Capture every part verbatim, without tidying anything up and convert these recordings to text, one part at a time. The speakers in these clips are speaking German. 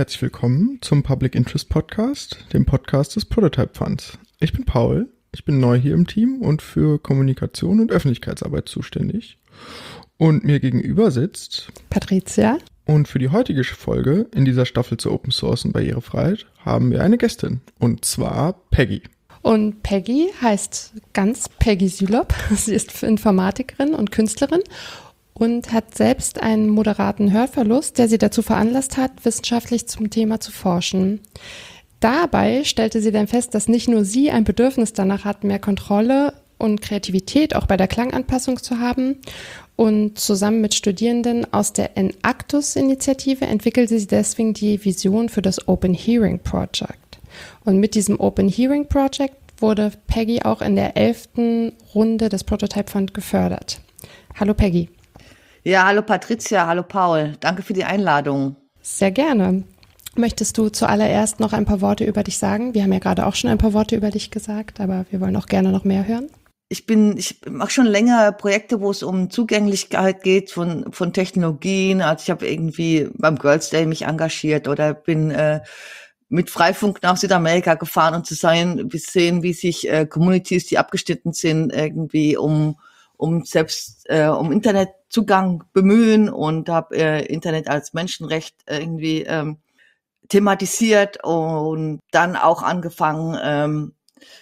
herzlich willkommen zum Public Interest Podcast, dem Podcast des Prototype Funds. Ich bin Paul, ich bin neu hier im Team und für Kommunikation und Öffentlichkeitsarbeit zuständig. Und mir gegenüber sitzt Patricia. Und für die heutige Folge in dieser Staffel zur Open Source und Barrierefreiheit haben wir eine Gästin, und zwar Peggy. Und Peggy heißt ganz Peggy Sülop. Sie ist Informatikerin und Künstlerin und hat selbst einen moderaten Hörverlust, der sie dazu veranlasst hat, wissenschaftlich zum Thema zu forschen. Dabei stellte sie dann fest, dass nicht nur sie ein Bedürfnis danach hat, mehr Kontrolle und Kreativität auch bei der Klanganpassung zu haben. Und zusammen mit Studierenden aus der Enactus-Initiative entwickelte sie deswegen die Vision für das Open Hearing Project. Und mit diesem Open Hearing Project wurde Peggy auch in der elften Runde des Prototype Fund gefördert. Hallo Peggy. Ja, hallo Patricia, hallo Paul. Danke für die Einladung. Sehr gerne. Möchtest du zuallererst noch ein paar Worte über dich sagen? Wir haben ja gerade auch schon ein paar Worte über dich gesagt, aber wir wollen auch gerne noch mehr hören. Ich bin, ich mache schon länger Projekte, wo es um Zugänglichkeit geht von von Technologien. Also ich habe irgendwie beim Girls Day mich engagiert oder bin äh, mit Freifunk nach Südamerika gefahren, um zu sein, wir sehen, wie sich äh, Communities, die abgeschnitten sind, irgendwie um um selbst äh, um Internetzugang bemühen und habe äh, Internet als Menschenrecht irgendwie ähm, thematisiert und dann auch angefangen, ähm,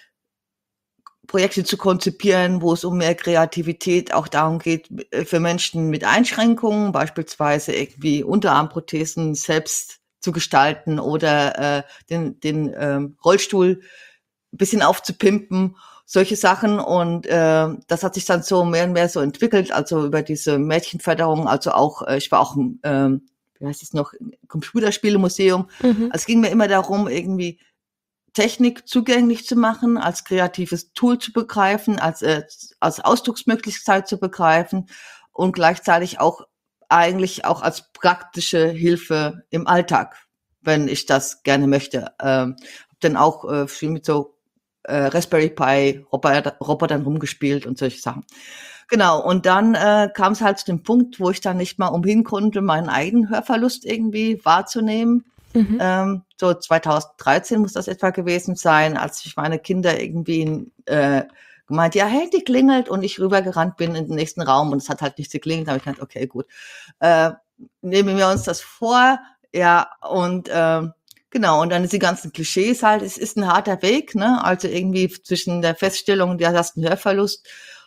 Projekte zu konzipieren, wo es um mehr Kreativität auch darum geht, für Menschen mit Einschränkungen, beispielsweise irgendwie Unterarmprothesen selbst zu gestalten oder äh, den, den ähm, Rollstuhl ein bisschen aufzupimpen, solche Sachen. Und äh, das hat sich dann so mehr und mehr so entwickelt, also über diese Mädchenförderung, also auch, äh, ich war auch im, ähm, wie heißt es noch, Computerspielemuseum. Mhm. Also es ging mir immer darum, irgendwie Technik zugänglich zu machen, als kreatives Tool zu begreifen, als, äh, als Ausdrucksmöglichkeit zu begreifen und gleichzeitig auch eigentlich auch als praktische Hilfe im Alltag, wenn ich das gerne möchte. Ähm, hab dann auch äh, viel mit so äh, Raspberry Pi Roboter, Robotern rumgespielt und solche Sachen. Genau, und dann äh, kam es halt zu dem Punkt, wo ich dann nicht mal umhin konnte, meinen eigenen Hörverlust irgendwie wahrzunehmen. Mhm. Ähm, so zweitausenddreizehn muss das etwa gewesen sein, als ich meine Kinder irgendwie äh, gemeint, ja, hey, die klingelt, und ich rübergerannt bin in den nächsten Raum und es hat halt nicht geklingelt. Da habe ich gedacht, okay, gut, äh, nehmen wir uns das vor, ja, und äh, genau, und dann ist die ganzen Klischees halt, es ist ein harter Weg, ne, also irgendwie zwischen der Feststellung, du hast einen Hörverlust,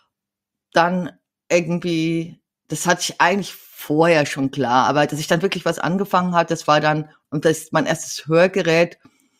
dann irgendwie, das hatte ich eigentlich vorher schon klar, aber dass ich dann wirklich was angefangen hat, das war dann, und das ist mein erstes Hörgerät,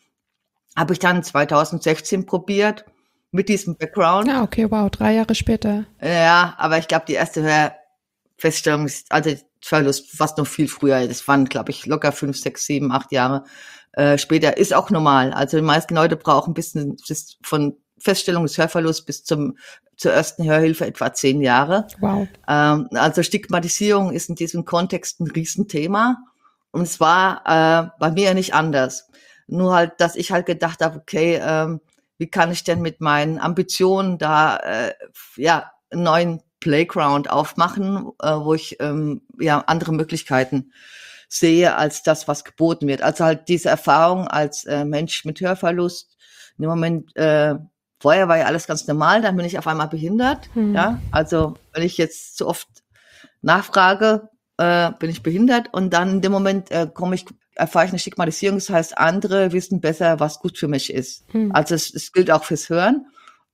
habe ich dann zweitausendsechzehn probiert, mit diesem Background. Ja, okay, wow, drei Jahre später. Ja, aber ich glaube, die erste Hörfeststellung ist, also Verlust fast noch viel früher, das waren, glaube ich, locker fünf, sechs, sieben, acht Jahre äh, später, ist auch normal. Also die meisten Leute brauchen ein bisschen von Feststellung des Hörverlusts bis zum zur ersten Hörhilfe etwa zehn Jahre. Wow. Ähm, also Stigmatisierung ist in diesem Kontext ein Riesenthema. Und es war äh, bei mir ja nicht anders. Nur halt, dass ich halt gedacht habe, okay, ähm, wie kann ich denn mit meinen Ambitionen da äh, ja einen neuen Playground aufmachen, äh, wo ich ähm, ja andere Möglichkeiten sehe als das, was geboten wird. Also halt diese Erfahrung als äh, Mensch mit Hörverlust. In dem Moment äh, Vorher war ja alles ganz normal, dann bin ich auf einmal behindert. Hm. Ja, also wenn ich jetzt zu oft nachfrage, äh, bin ich behindert, und dann in dem Moment äh, komme ich, erfahre ich eine Stigmatisierung. Das heißt, andere wissen besser, was gut für mich ist. Hm. Also es, es gilt auch fürs Hören.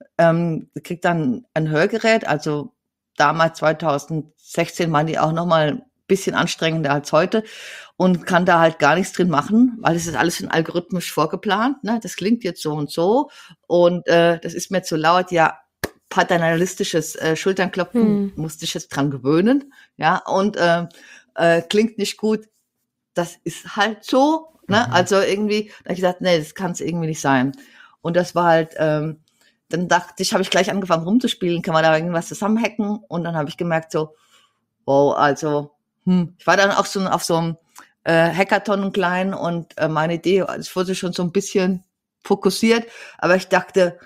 Ähm, ich krieg dann ein Hörgerät. Also damals zweitausendsechzehn waren die auch noch mal ein bisschen anstrengender als heute. Und kann da halt gar nichts drin machen, weil es ist alles schon algorithmisch vorgeplant. Ne? Das klingt jetzt so und so, und äh, das ist mir zu laut. Ja, paternalistisches äh, Schulternklopfen, hm. musste ich jetzt dran gewöhnen. Ja, und äh, äh, klingt nicht gut. Das ist halt so. Ne? Mhm. Also irgendwie, da habe ich gesagt, nee, das kann es irgendwie nicht sein. Und das war halt, ähm, dann dachte ich, habe ich gleich angefangen rumzuspielen, kann man da irgendwas zusammenhacken? Und dann habe ich gemerkt so, wow, also, hm. ich war dann auch so auf so einem Äh, Hackathon klein, und äh, meine Idee, es wurde schon so ein bisschen fokussiert, aber ich dachte,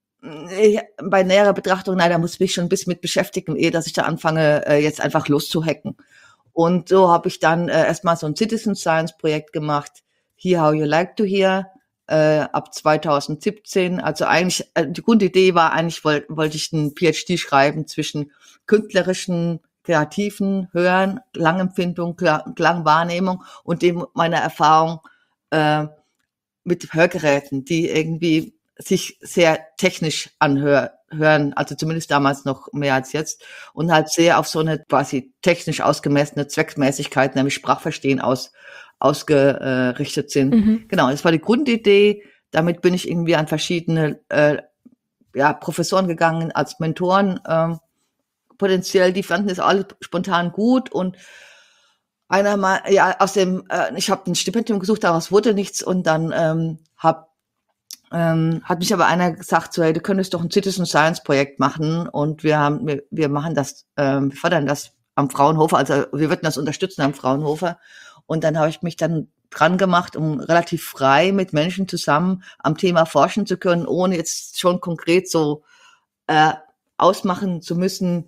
ich, bei näherer Betrachtung, nein, da muss ich mich schon ein bisschen mit beschäftigen, ehe dass ich da anfange, äh, jetzt einfach loszuhacken. Und so habe ich dann äh, erstmal so ein Citizen Science Projekt gemacht, Hear How You Like to Hear, äh, ab zwanzig siebzehn. Also eigentlich, äh, die Grundidee war eigentlich, wollte wollt ich einen P H D schreiben zwischen künstlerischen, kreativen Hören, Klangempfindung, Klangwahrnehmung und dem meiner Erfahrung äh, mit Hörgeräten, die irgendwie sich sehr technisch anhören, also zumindest damals noch mehr als jetzt, und halt sehr auf so eine quasi technisch ausgemessene Zweckmäßigkeit, nämlich Sprachverstehen aus ausgerichtet sind. Mhm. Genau, das war die Grundidee. Damit bin ich irgendwie an verschiedene äh, ja, Professoren gegangen als Mentoren. Ähm, potenziell, die fanden es alle spontan gut und einer mal, ja, aus dem, äh, ich habe ein Stipendium gesucht, daraus wurde nichts und dann ähm, hab, ähm, hat mich aber einer gesagt, so, hey, du könntest doch ein Citizen Science Projekt machen und wir haben, wir, wir machen das, ähm, wir fördern das am Fraunhofer, also wir würden das unterstützen am Fraunhofer. Und dann habe ich mich dann dran gemacht, um relativ frei mit Menschen zusammen am Thema forschen zu können, ohne jetzt schon konkret so äh, ausmachen zu müssen,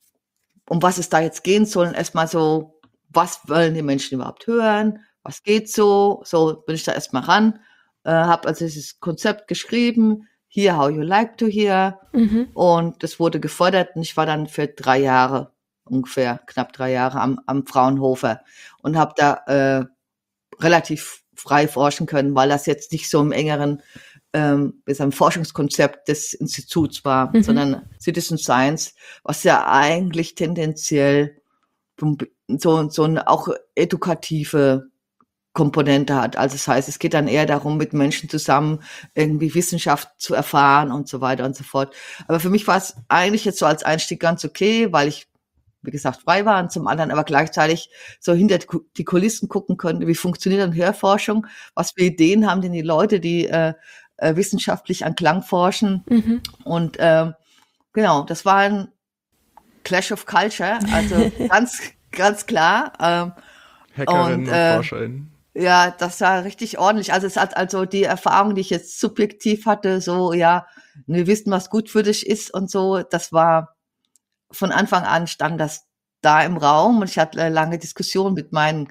um was es da jetzt gehen soll. Erstmal so, was wollen die Menschen überhaupt hören? Was geht so? So bin ich da erstmal ran. Äh, habe also dieses Konzept geschrieben, Hear How You Like to Hear. Mhm. Und das wurde gefordert und ich war dann für drei Jahre ungefähr knapp drei Jahre am, am Fraunhofer und habe da äh, relativ frei forschen können, weil das jetzt nicht so im engeren ähm, ist ein Forschungskonzept des Instituts war, mhm. sondern Citizen Science, was ja eigentlich tendenziell so, so eine auch edukative Komponente hat. Also das heißt, es geht dann eher darum, mit Menschen zusammen irgendwie Wissenschaft zu erfahren und so weiter und so fort. Aber für mich war es eigentlich jetzt so als Einstieg ganz okay, weil ich wie gesagt, frei waren, zum anderen aber gleichzeitig so hinter die Kulissen gucken konnte, wie funktioniert dann Hörforschung, was für Ideen haben denn die Leute, die äh, äh, wissenschaftlich an Klang forschen. Mhm. Und äh, genau, das war ein Clash of Culture, also ganz, ganz klar. Ähm, Hackerinnen und, äh, und ForscherInnen. Ja, das war richtig ordentlich. Also es hat also die Erfahrung, die ich jetzt subjektiv hatte, so, ja, wir wissen, was gut für dich ist und so, das war von Anfang an stand das da im Raum und ich hatte lange Diskussionen mit meinen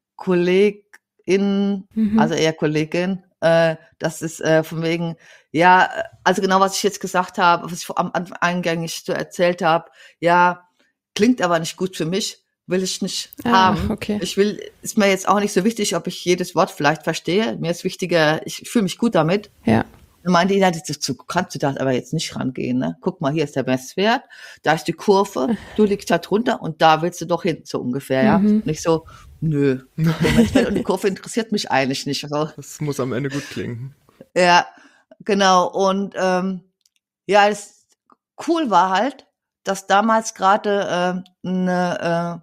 KollegInnen, mhm. also eher Kollegin, äh, das ist äh, von wegen, ja, also genau, was ich jetzt gesagt habe, was ich am Anfang eingängig so erzählt habe, ja, klingt aber nicht gut für mich, will ich nicht ah, haben. Okay. Ich will, ist mir jetzt auch nicht so wichtig, ob ich jedes Wort vielleicht verstehe. Mir ist wichtiger, ich fühle mich gut damit. Ja. Und meinte, ja, dazu kannst du da aber jetzt nicht rangehen, ne? Guck mal, hier ist der Messwert, da ist die Kurve, du liegst da drunter und da willst du doch hin, so ungefähr, ja? Mhm. Nicht so, nö, der Messwert und die Kurve interessiert mich eigentlich nicht. Also, das muss am Ende gut klingen. Ja, genau. Und ähm, ja, das cool war halt, dass damals gerade äh, eine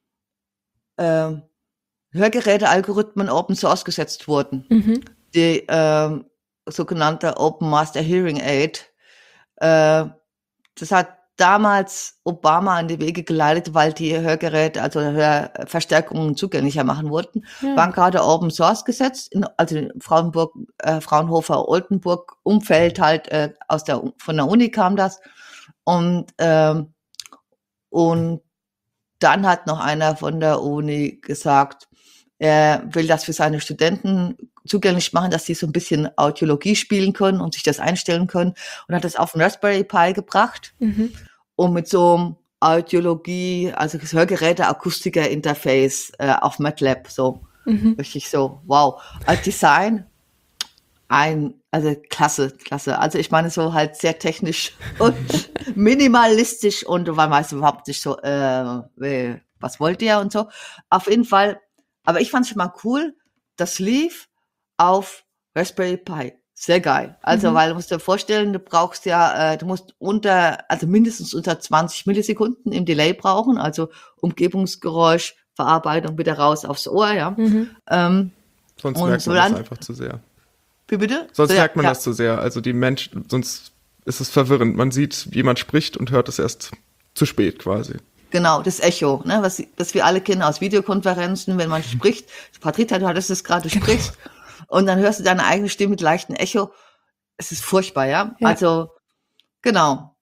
äh, äh, Hörgeräte-Algorithmen Open Source gesetzt wurden, mhm. die äh, sogenannte Open Master Hearing Aid. Äh, das hat damals Obama an die Wege geleitet, weil die Hörgeräte, also Hörverstärkungen zugänglicher machen wollten. Ja. Waren gerade Open Source gesetzt, in, also in Fraunburg, äh, Fraunhofer, Oldenburg Umfeld halt äh, aus der von der Uni kam das und ähm, und dann hat noch einer von der Uni gesagt, er will das für seine Studenten zugänglich machen, dass sie so ein bisschen Audiologie spielen können und sich das einstellen können und hat das auf den Raspberry Pi gebracht mhm. und mit so einem Audiologie, also das Hörgeräte-Akustiker-Interface äh, auf MATLAB, so mhm. richtig so, wow. Als Design ein, also klasse, klasse. Also ich meine so halt sehr technisch und minimalistisch und man weiß überhaupt nicht so, äh, was wollt ihr und so. Auf jeden Fall, aber ich fand es schon mal cool, das lief auf Raspberry Pi. Sehr geil. Also, mhm. weil du musst dir vorstellen, du brauchst ja, äh, du musst unter, also mindestens unter zwanzig Millisekunden im Delay brauchen, also Umgebungsgeräusch, Verarbeitung wieder raus aufs Ohr, ja. Mhm. Ähm, sonst merkt so man dann, das einfach zu sehr. Wie bitte? Sonst so, merkt man ja. das zu sehr. Also die Menschen, sonst ist es verwirrend. Man sieht, wie jemand spricht und hört es erst zu spät quasi. Genau, das Echo, ne, was, was wir alle kennen aus Videokonferenzen, wenn man spricht. Patrita, du hattest es gerade, du sprichst und dann hörst du deine eigene Stimme mit leichtem Echo. Es ist furchtbar, ja? ja. Also, genau.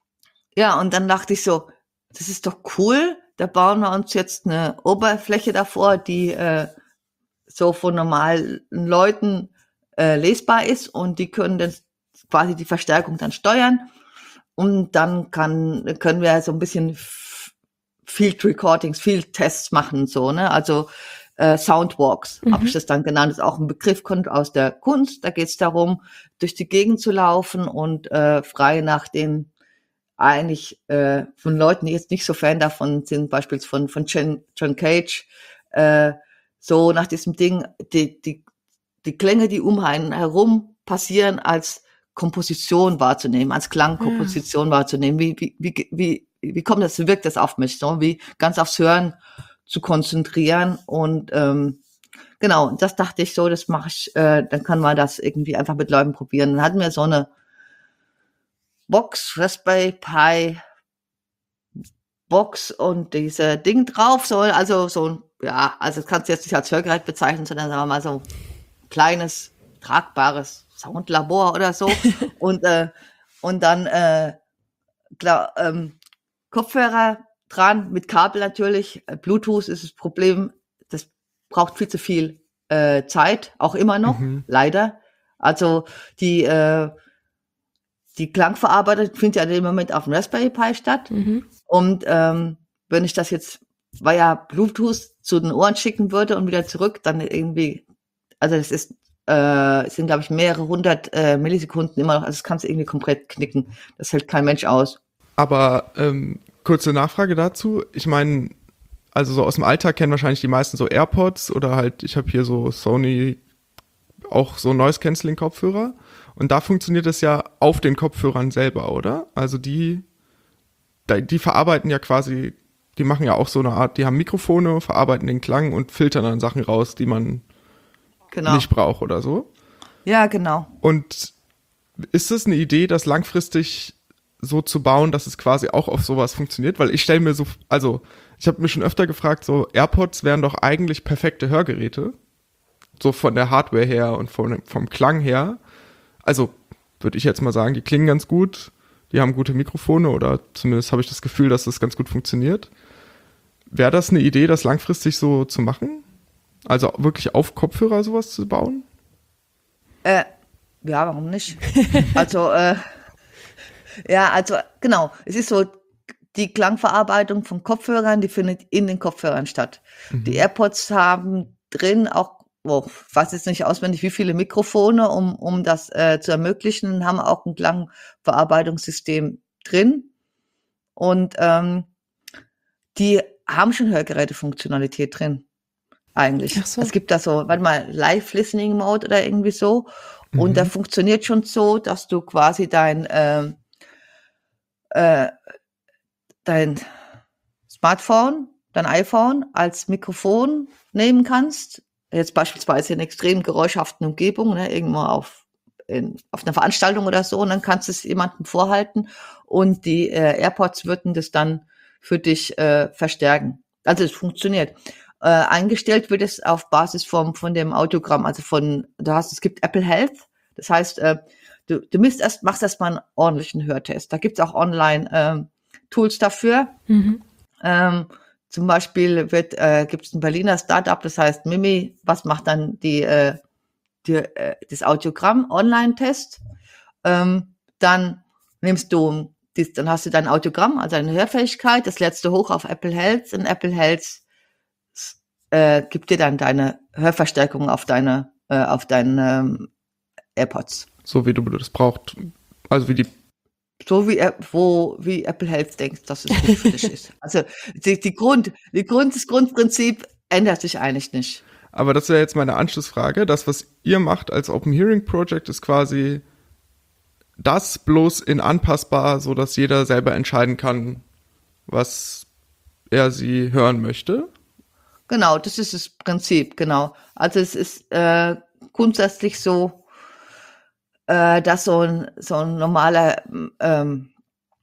Ja, und dann dachte ich so, das ist doch cool, da bauen wir uns jetzt eine Oberfläche davor, die äh, so von normalen Leuten äh, lesbar ist und die können dann quasi die Verstärkung dann steuern und dann kann können wir so ein bisschen Field Recordings, Field Tests machen, so, ne, also äh, Soundwalks, mhm. habe ich das dann genannt, das ist auch ein Begriff, kommt aus der Kunst, da geht es darum, durch die Gegend zu laufen und äh, frei nach den eigentlich äh, von Leuten, die jetzt nicht so Fan davon sind, beispielsweise von von John, John Cage, äh, so nach diesem Ding, die die die Klänge, die um einen herum passieren, als Komposition wahrzunehmen, als Klangkomposition ja. wahrzunehmen. Wie wie wie wie wie kommt das, wie wirkt das auf mich, so wie ganz aufs Hören zu konzentrieren und ähm, genau, das dachte ich so, das mache ich, äh, dann kann man das irgendwie einfach mit Leuten probieren. Dann hatten wir so eine Box, Raspberry Pi Box und diese Ding drauf, so, also so ein, ja, also das kannst du jetzt nicht als Hörgerät bezeichnen, sondern sagen wir mal so ein kleines, tragbares Soundlabor oder so und äh, und dann äh, klar, ähm, Kopfhörer dran, mit Kabel natürlich, Bluetooth ist das Problem, das braucht viel zu viel äh, Zeit, auch immer noch, mhm. leider, also die äh, Die Klangverarbeitung findet ja in dem Moment auf dem Raspberry Pi statt. Mhm. Und ähm, wenn ich das jetzt via Bluetooth zu den Ohren schicken würde und wieder zurück, dann irgendwie, also das ist, äh, es sind, glaube ich, mehrere hundert äh, Millisekunden immer noch, also das kannst du irgendwie komplett knicken. Das hält kein Mensch aus. Aber ähm, kurze Nachfrage dazu. Ich meine, also so aus dem Alltag kennen wahrscheinlich die meisten so AirPods oder halt, ich habe hier so Sony, auch so Noise-Canceling-Kopfhörer. Und da funktioniert es ja auf den Kopfhörern selber, oder? Also die, die verarbeiten ja quasi, die machen ja auch so eine Art, die haben Mikrofone, verarbeiten den Klang und filtern dann Sachen raus, die man genau. nicht braucht oder so. Ja, genau. Und ist es eine Idee, das langfristig so zu bauen, dass es quasi auch auf sowas funktioniert? Weil ich stelle mir so, also ich habe mir schon öfter gefragt, so AirPods wären doch eigentlich perfekte Hörgeräte. So von der Hardware her und von, vom Klang her. Also würde ich jetzt mal sagen, die klingen ganz gut, die haben gute Mikrofone oder zumindest habe ich das Gefühl, dass das ganz gut funktioniert. Wäre das eine Idee, das langfristig so zu machen? Also wirklich auf Kopfhörer sowas zu bauen? Äh, ja, warum nicht? also, äh, ja, also genau, es ist so, die Klangverarbeitung von Kopfhörern, die findet in den Kopfhörern statt. Mhm. Die AirPods haben drin auch Oh, ich weiß jetzt nicht auswendig, wie viele Mikrofone, um, um das äh, zu ermöglichen, haben auch ein Klangverarbeitungssystem drin. Und ähm, die haben schon Hörgeräte-Funktionalität drin, eigentlich. Ach so. Es gibt da so, warte mal, Live-Listening-Mode oder irgendwie so. Mhm. Und der funktioniert schon so, dass du quasi dein, äh, äh, dein Smartphone, dein iPhone als Mikrofon nehmen kannst. Jetzt beispielsweise in extrem geräuschhaften Umgebungen, ne, irgendwo auf, in, auf einer Veranstaltung oder so, und dann kannst du es jemandem vorhalten und die äh, AirPods würden das dann für dich äh, verstärken. Also es funktioniert. Äh, eingestellt wird es auf Basis vom, von dem Audiogramm, also von, du hast, es gibt Apple Health, das heißt, äh, du, du misst erst, machst erst mal einen ordentlichen Hörtest. Da gibt's auch online äh, Tools dafür. Mhm. Ähm, Zum Beispiel wird äh, gibt es ein Berliner Startup, das heißt Mimi, was macht dann die, äh, die äh, das Audiogramm Online-Test. Ähm, dann nimmst du, dies, dann hast du dein Audiogramm, also deine Hörfähigkeit, das lädst du hoch auf Apple Health und Apple Health äh, gibt dir dann deine Hörverstärkung auf deine äh, auf deine ähm, AirPods. So wie du das brauchst, also wie die So wie, wo, wie Apple Health denkt, dass es gut für dich ist. Also die, die Grund, die Grund, das Grundprinzip ändert sich eigentlich nicht. Aber das wäre jetzt meine Anschlussfrage. Das, was ihr macht als Open Hearing Project, ist quasi das bloß in anpassbar, so dass jeder selber entscheiden kann, was er sie hören möchte. Genau, das ist das Prinzip, genau. Also es ist äh, grundsätzlich so, dass so ein, so ein normaler ähm,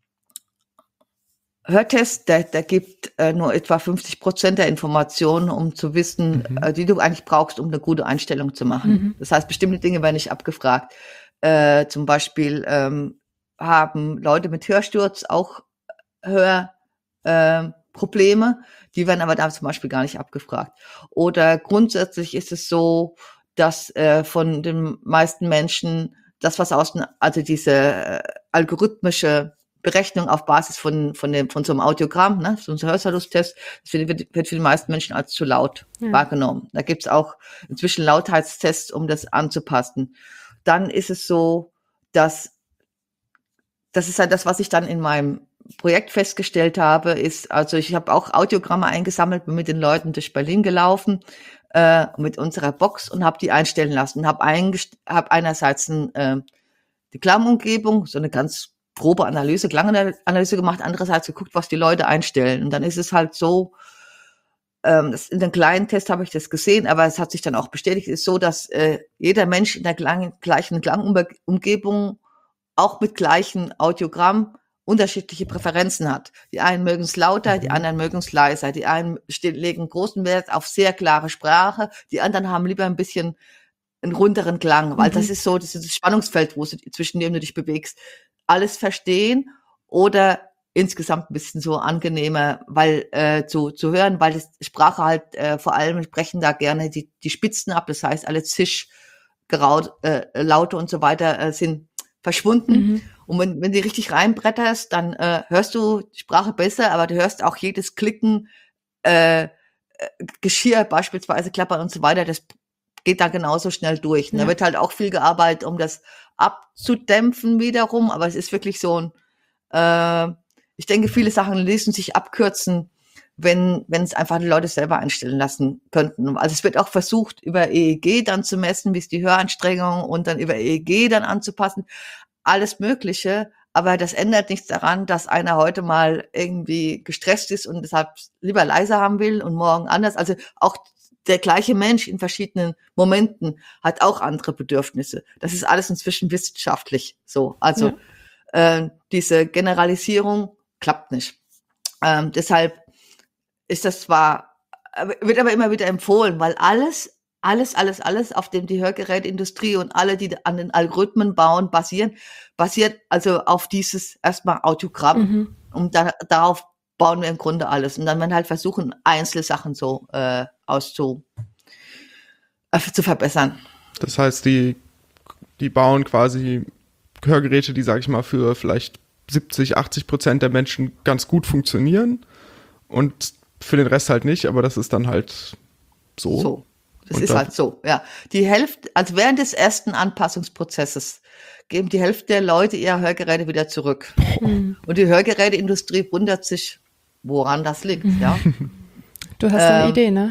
Hörtest, der, der gibt äh, nur etwa fünfzig Prozent der Informationen, um zu wissen, mhm. äh, die du eigentlich brauchst, um eine gute Einstellung zu machen. Mhm. Das heißt, bestimmte Dinge werden nicht abgefragt. Äh, zum Beispiel ähm, haben Leute mit Hörsturz auch Hörprobleme. Äh, Probleme, die werden aber da zum Beispiel gar nicht abgefragt. Oder grundsätzlich ist es so, dass äh, von den meisten Menschen das, was aus, also diese äh, algorithmische Berechnung auf Basis von von dem von so einem Audiogramm, ne, so ein Hörverlusttest, das wird, wird für die meisten Menschen als zu laut ja. wahrgenommen. Da gibt's auch inzwischen Lautheitstests, um das anzupassen. Dann ist es so, dass das ist halt das, was ich dann in meinem Projekt festgestellt habe, ist, also ich habe auch Audiogramme eingesammelt, bin mit den Leuten durch Berlin gelaufen äh, mit unserer Box und habe die einstellen lassen. Habe hab einerseits ein, äh, die Klangumgebung, so eine ganz grobe Analyse, Klanganalyse gemacht, andererseits geguckt, was die Leute einstellen. Und dann ist es halt so, ähm, das, in den kleinen Test habe ich das gesehen, aber es hat sich dann auch bestätigt, es ist so, dass äh, jeder Mensch in der Klang, gleichen Klangumgebung auch mit gleichen Audiogramm unterschiedliche Präferenzen hat. Die einen mögen es lauter, die anderen mögen es leiser. Die einen legen großen Wert auf sehr klare Sprache, die anderen haben lieber ein bisschen einen runderen Klang, weil mhm. das ist so, das ist das Spannungsfeld, wo du, zwischen dem du dich bewegst. Alles verstehen oder insgesamt ein bisschen so angenehmer, weil äh, zu zu hören, weil das Sprache halt äh, vor allem sprechen da gerne die die Spitzen ab, das heißt alle Zisch, Geraut, äh, Laute und so weiter äh, sind verschwunden. Mhm. Und wenn wenn du richtig reinbretterst, dann äh, hörst du die Sprache besser, aber du hörst auch jedes Klicken, äh, Geschirr beispielsweise klappern und so weiter, das geht da genauso schnell durch. Ja. Da wird halt auch viel gearbeitet, um das abzudämpfen wiederum, aber es ist wirklich so ein, äh, ich denke, viele Sachen ließen sich abkürzen, wenn wenn es einfach die Leute selber einstellen lassen könnten. Also es wird auch versucht, über E E G dann zu messen, wie ist die Höranstrengung und dann über E E G dann anzupassen. Alles Mögliche, aber das ändert nichts daran, dass einer heute mal irgendwie gestresst ist und deshalb lieber leiser haben will und morgen anders. Also auch der gleiche Mensch in verschiedenen Momenten hat auch andere Bedürfnisse. Das ist alles inzwischen wissenschaftlich so. Also ja. äh, diese Generalisierung klappt nicht. Ähm, deshalb ist das zwar, wird aber immer wieder empfohlen, weil alles, alles, alles, alles, auf dem die Hörgeräteindustrie und alle, die an den Algorithmen bauen, basieren, basiert also auf dieses erstmal Audiogramm. Mhm. Und da, darauf bauen wir im Grunde alles. Und dann werden halt versuchen, Einzelsachen so äh, auszu äh, zu verbessern. Das heißt, die, die bauen quasi Hörgeräte, die, sag ich mal, für vielleicht siebzig, achtzig Prozent der Menschen ganz gut funktionieren und für den Rest halt nicht, aber das ist dann halt so. So, das und ist halt so, ja. Die Hälfte, also während des ersten Anpassungsprozesses geben die Hälfte der Leute ihre Hörgeräte wieder zurück. Mhm. Und die Hörgeräteindustrie wundert sich, woran das liegt, mhm. ja. Du hast ähm, eine Idee, ne?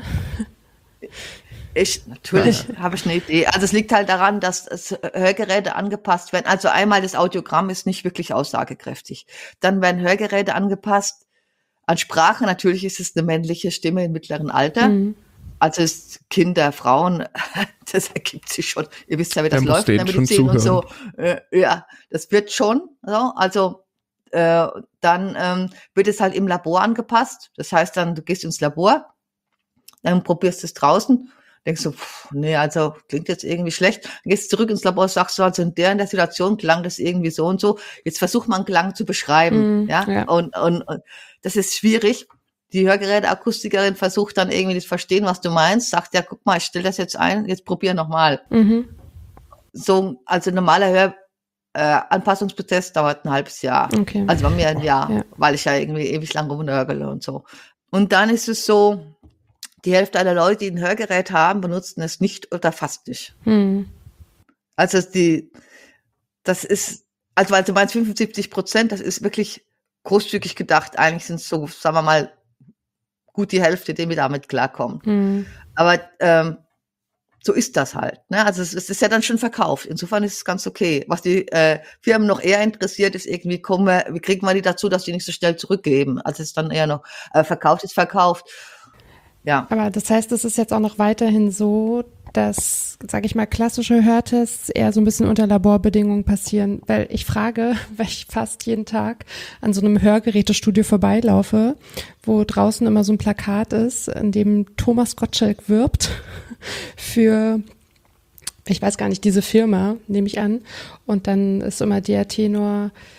Ich, natürlich ja. habe ich eine Idee. Also es liegt halt daran, dass das Hörgeräte angepasst werden. Also einmal das Audiogramm ist nicht wirklich aussagekräftig. Dann werden Hörgeräte angepasst an Sprache. Natürlich ist es eine männliche Stimme im mittleren Alter. Mhm. Also es Kinder, Frauen, das ergibt sich schon. Ihr wisst ja, wie das Der läuft in der Medizin und so. Äh, ja, das wird schon. So. Also äh, dann ähm, wird es halt im Labor angepasst. Das heißt dann, du gehst ins Labor, dann probierst du es draußen. Denkst du, pff, nee, also klingt jetzt irgendwie schlecht. Dann gehst du zurück ins Labor, sagst du, also in der in der Situation klang das irgendwie so und so. Jetzt versucht man Klang zu beschreiben, mm, ja? ja. Und, und, und das ist schwierig. Die Hörgeräteakustikerin versucht dann irgendwie zu verstehen, was du meinst, sagt, ja, guck mal, ich stell das jetzt ein, jetzt probier nochmal. Mhm. So, also normaler Hör, äh, Anpassungsprozess dauert ein halbes Jahr. Okay. Also bei mir ein Jahr, ja. weil ich ja irgendwie ewig lang rumnörgele und so. Und dann ist es so, die Hälfte aller Leute, die ein Hörgerät haben, benutzen es nicht oder fast nicht. Hm. Also die, das ist, also weil du meinst fünfundsiebzig Prozent, das ist wirklich großzügig gedacht. Eigentlich sind es so, sagen wir mal, gut die Hälfte, die mir damit klarkommen. Hm. Aber ähm, so ist das halt. Ne? Also es, es ist ja dann schon verkauft. Insofern ist es ganz okay. Was die äh, Firmen noch eher interessiert, ist irgendwie, kommen wir, wie kriegen wir die dazu, dass die nicht so schnell zurückgeben. Also es ist dann eher noch, äh, verkauft ist verkauft. Ja. Aber das heißt, es ist jetzt auch noch weiterhin so, dass, sage ich mal, klassische Hörtests eher so ein bisschen unter Laborbedingungen passieren. Weil ich frage, weil ich fast jeden Tag an so einem Hörgerätestudio vorbeilaufe, wo draußen immer so ein Plakat ist, in dem Thomas Gottschalk wirbt für, ich weiß gar nicht, diese Firma, nehme ich an. Und dann ist immer der Tenor,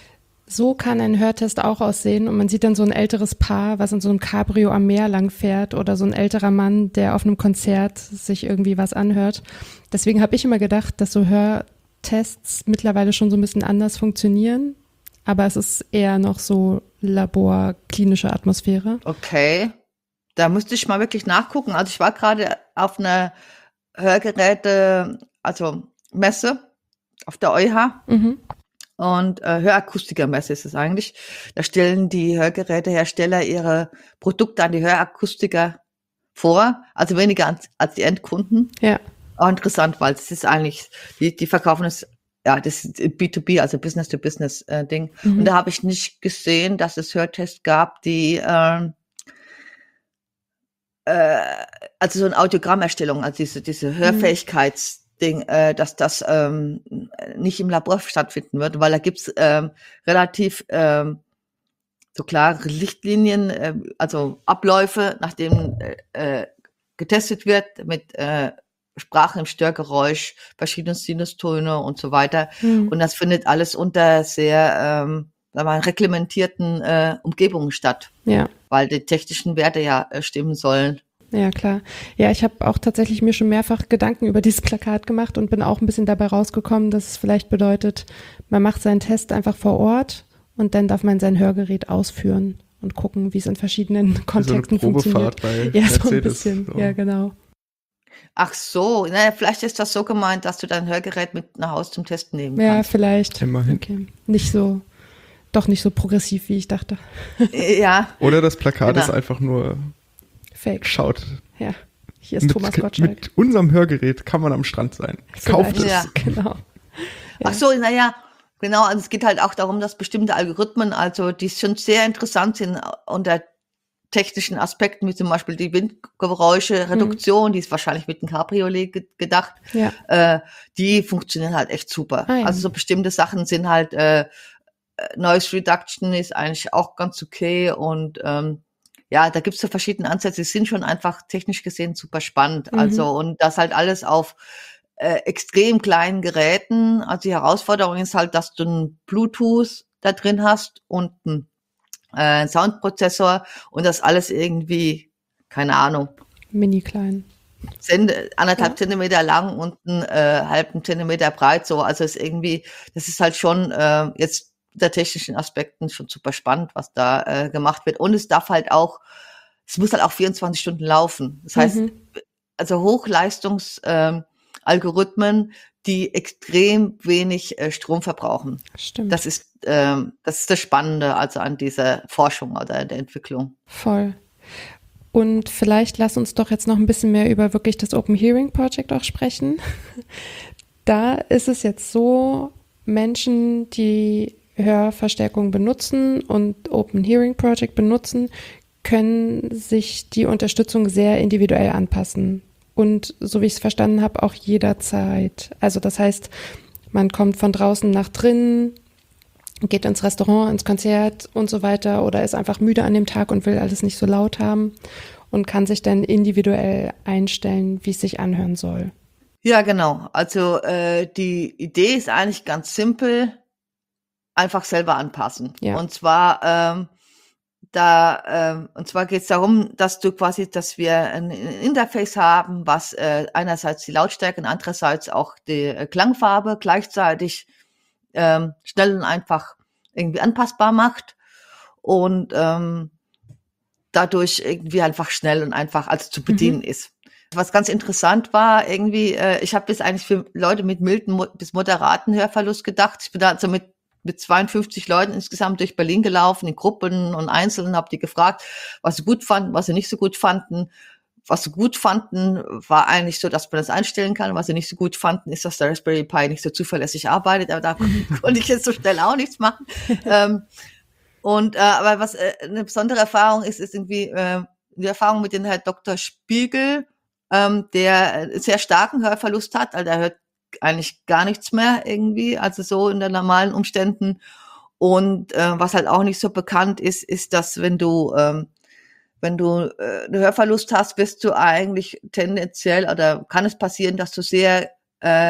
So kann ein Hörtest auch aussehen und man sieht dann so ein älteres Paar, was in so einem Cabrio am Meer lang fährt oder so ein älterer Mann, der auf einem Konzert sich irgendwie was anhört. Deswegen habe ich immer gedacht, dass so Hörtests mittlerweile schon so ein bisschen anders funktionieren, aber es ist eher noch so laborklinische Atmosphäre. Okay, da müsste ich mal wirklich nachgucken. Also ich war gerade auf einer Hörgeräte, also Messe auf der E U H A. Mhm. Und äh, Hörakustikermesse ist es eigentlich. Da stellen die Hörgerätehersteller ihre Produkte an die Hörakustiker vor, also weniger als, als die Endkunden. Ja. Auch interessant, weil es ist eigentlich, die, die verkaufen es, ja, das ist B to B, also Business-to-Business-Ding. Mhm. Und da habe ich nicht gesehen, dass es Hörtests gab, die ähm, äh, also so eine Audiogrammerstellung, also diese, diese Hörfähigkeits- Ding, äh, dass das ähm, nicht im Labor stattfinden wird, weil da gibt's ähm, relativ ähm, so klare Lichtlinien, äh, also Abläufe, nachdem äh, getestet wird mit äh, Sprache im Störgeräusch, verschiedene Sinustöne und so weiter. Mhm. Und das findet alles unter sehr ähm, sagen wir mal, reglementierten äh, Umgebungen statt, Ja. weil die technischen Werte ja äh, stimmen sollen. Ja, klar. Ja, ich habe auch tatsächlich mir schon mehrfach Gedanken über dieses Plakat gemacht und bin auch ein bisschen dabei rausgekommen, dass es vielleicht bedeutet, man macht seinen Test einfach vor Ort und dann darf man sein Hörgerät ausführen und gucken, wie es in verschiedenen Kontexten so eine funktioniert. Probefahrt bei Ja, so ein Mercedes. bisschen. So. Ja, genau. Ach so, naja, vielleicht ist das so gemeint, dass du dein Hörgerät mit nach Hause zum Testen nehmen Ja, kannst. vielleicht. Immerhin. Okay. Nicht so, doch nicht so progressiv, wie ich dachte. Ja. Oder das Plakat Genau. ist einfach nur, Fake. schaut, Ja, hier ist mit, Thomas Gottschalk. mit unserem Hörgerät kann man am Strand sein. Kauft es. Vielleicht. Ja. Genau. Ach so, naja, genau, also es geht halt auch darum, dass bestimmte Algorithmen, also die schon sehr interessant sind unter technischen Aspekten, wie zum Beispiel die Windgeräusche-Reduktion, mhm. die ist wahrscheinlich mit dem Cabriolet ge- gedacht, Ja. äh, die funktionieren halt echt super. Ah, ja. Also so bestimmte Sachen sind halt, äh, Noise Reduction ist eigentlich auch ganz okay und ähm, ja, da gibt's so verschiedene Ansätze, die sind schon einfach technisch gesehen super spannend. Mhm. Also und das halt alles auf äh, extrem kleinen Geräten. Also die Herausforderung ist halt, dass du einen Bluetooth da drin hast und einen äh, Soundprozessor und das alles irgendwie, keine Ahnung, Mini klein. Zent- anderthalb Ja. Zentimeter lang und einen äh, halben Zentimeter breit. So, also ist irgendwie, das ist halt schon äh, jetzt der technischen Aspekten schon super spannend, was da äh, gemacht wird. Und es darf halt auch, es muss halt auch vierundzwanzig Stunden laufen. Das heißt, Mhm. also Hochleistungs ähm, Algorithmen, die extrem wenig äh, Strom verbrauchen. Stimmt. Das ist ähm, das ist das Spannende also an dieser Forschung oder der Entwicklung. Voll. Und vielleicht lass uns doch jetzt noch ein bisschen mehr über wirklich das Open Hearing Project auch sprechen. Da ist es jetzt so, Menschen, die Hörverstärkung benutzen und Open Hearing Project benutzen, können sich die Unterstützung sehr individuell anpassen. Und so wie ich es verstanden habe, auch jederzeit. Also das heißt, man kommt von draußen nach drinnen, geht ins Restaurant, ins Konzert und so weiter oder ist einfach müde an dem Tag und will alles nicht so laut haben und kann sich dann individuell einstellen, wie es sich anhören soll. Ja, genau. Also äh, die Idee ist eigentlich ganz simpel, einfach selber anpassen. Ja. Und zwar ähm, da ähm, und zwar geht es darum, dass du quasi, dass wir ein Interface haben, was äh, einerseits die Lautstärke und andererseits auch die äh, Klangfarbe gleichzeitig ähm, schnell und einfach irgendwie anpassbar macht und ähm, dadurch irgendwie einfach schnell und einfach also zu bedienen mhm. ist. Was ganz interessant war, irgendwie, äh, ich habe das eigentlich für Leute mit milden mo- bis moderaten Hörverlust gedacht. Ich bin da also mit mit zweiundfünfzig Leuten insgesamt durch Berlin gelaufen, in Gruppen und Einzelnen, habe die gefragt, was sie gut fanden, was sie nicht so gut fanden. Was sie gut fanden, war eigentlich so, dass man das einstellen kann. Was sie nicht so gut fanden, ist, dass der Raspberry Pi nicht so zuverlässig arbeitet. Aber da konnte ich jetzt so schnell auch nichts machen. ähm, und äh, aber was äh, eine besondere Erfahrung ist, ist irgendwie äh, die Erfahrung mit dem Herrn Doktor Spiegel, ähm, der einen sehr starken Hörverlust hat. Also er hört eigentlich gar nichts mehr irgendwie, also so in den normalen Umständen. Und äh, was halt auch nicht so bekannt ist, ist, dass wenn du ähm, wenn du äh, einen Hörverlust hast, wirst du eigentlich tendenziell oder kann es passieren, dass du sehr äh,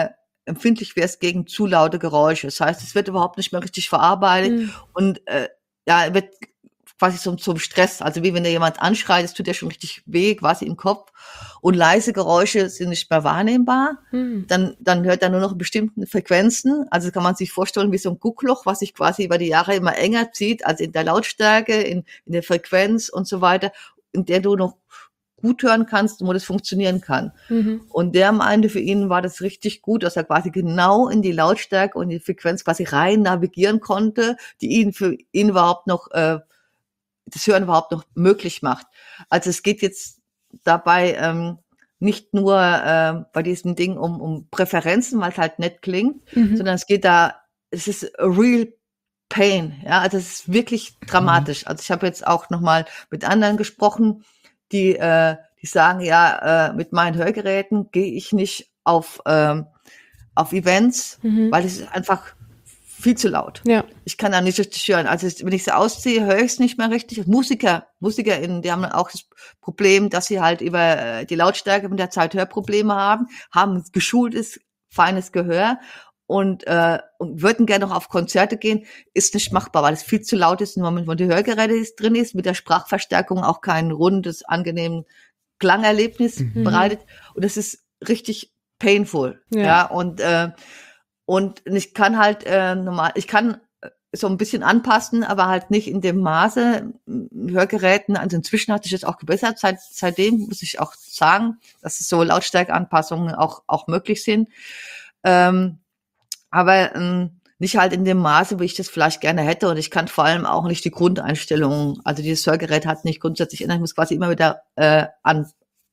empfindlich wirst gegen zu laute Geräusche. Das heißt, es wird überhaupt nicht mehr richtig verarbeitet mhm. und äh, ja, wird quasi zum, zum Stress. Also wie wenn da jemand anschreit, es tut ja schon richtig weh, quasi im Kopf. Und leise Geräusche sind nicht mehr wahrnehmbar. Mhm. Dann, dann hört er nur noch bestimmten Frequenzen. Also kann man sich vorstellen wie so ein Guckloch, was sich quasi über die Jahre immer enger zieht, also in der Lautstärke, in, in der Frequenz und so weiter, in der du noch gut hören kannst, wo das funktionieren kann. Mhm. Und der meinte, für ihn war das richtig gut, dass er quasi genau in die Lautstärke und die Frequenz quasi rein navigieren konnte, die ihn für ihn überhaupt noch, äh, das Hören überhaupt noch möglich macht. Also es geht jetzt dabei ähm, nicht nur äh, bei diesem Ding um, um Präferenzen, weil es halt nett klingt, mhm. sondern es geht da, es ist a real pain, ja, also es ist wirklich dramatisch. Mhm. Also ich habe jetzt auch nochmal mit anderen gesprochen, die äh, die sagen, ja, äh, mit meinen Hörgeräten gehe ich nicht auf ähm, auf Events, mhm. weil es ist einfach viel zu laut. Ja. Ich kann da nicht richtig hören. Also wenn ich sie ausziehe, höre ich es nicht mehr richtig. Musiker, MusikerInnen, die haben auch das Problem, dass sie halt über äh, die Lautstärke mit der Zeit Hörprobleme haben, haben geschultes, feines Gehör und, äh, und würden gerne noch auf Konzerte gehen, ist nicht machbar, weil es viel zu laut ist im Moment, wo die Hörgeräte ist, drin ist, mit der Sprachverstärkung auch kein rundes, angenehmes Klangerlebnis mhm. bereitet. Und das ist richtig painful. Ja, ja und äh, und ich kann halt äh, normal, ich kann so ein bisschen anpassen, aber halt nicht in dem Maße. Hörgeräten, also inzwischen hat sich das auch gebessert, seit, seitdem muss ich auch sagen, dass es so Lautstärkeanpassungen auch auch möglich sind. Ähm, aber ähm, nicht halt in dem Maße, wie ich das vielleicht gerne hätte. Und ich kann vor allem auch nicht die Grundeinstellungen, also dieses Hörgerät hat nicht grundsätzlich ändern. Ich muss quasi immer wieder äh, an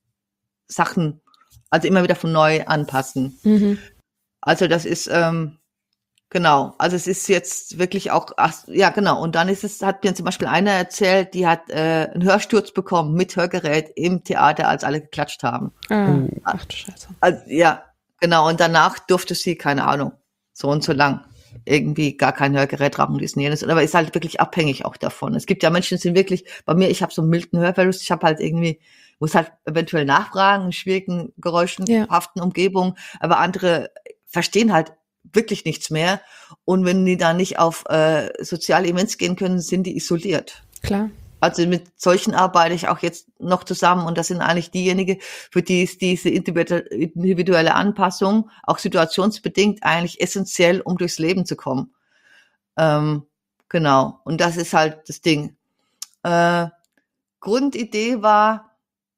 Sachen, also immer wieder von neu anpassen. Mhm. Also das ist, ähm, genau, also es ist jetzt wirklich auch, ach, ja genau, und dann ist es, hat mir zum Beispiel einer erzählt, die hat äh, einen Hörsturz bekommen mit Hörgerät im Theater, als alle geklatscht haben. Ah, ach du Scheiße. Also, ja, genau, und danach durfte sie, keine Ahnung, so und so lang irgendwie gar kein Hörgerät haben, dies und jenes, aber ist halt wirklich abhängig auch davon. Es gibt ja Menschen, die sind wirklich, bei mir, ich habe so einen milden Hörverlust, ich habe halt irgendwie, muss halt eventuell nachfragen, in schwierigen, geräuschenhaften ja. Umgebungen, aber andere verstehen halt wirklich nichts mehr und wenn die da nicht auf äh, soziale Events gehen können, sind die isoliert. Klar. Also mit solchen arbeite ich auch jetzt noch zusammen und das sind eigentlich diejenigen, für die ist diese individuelle Anpassung auch situationsbedingt eigentlich essentiell, um durchs Leben zu kommen. Ähm, genau, und das ist halt das Ding. Äh, Grundidee war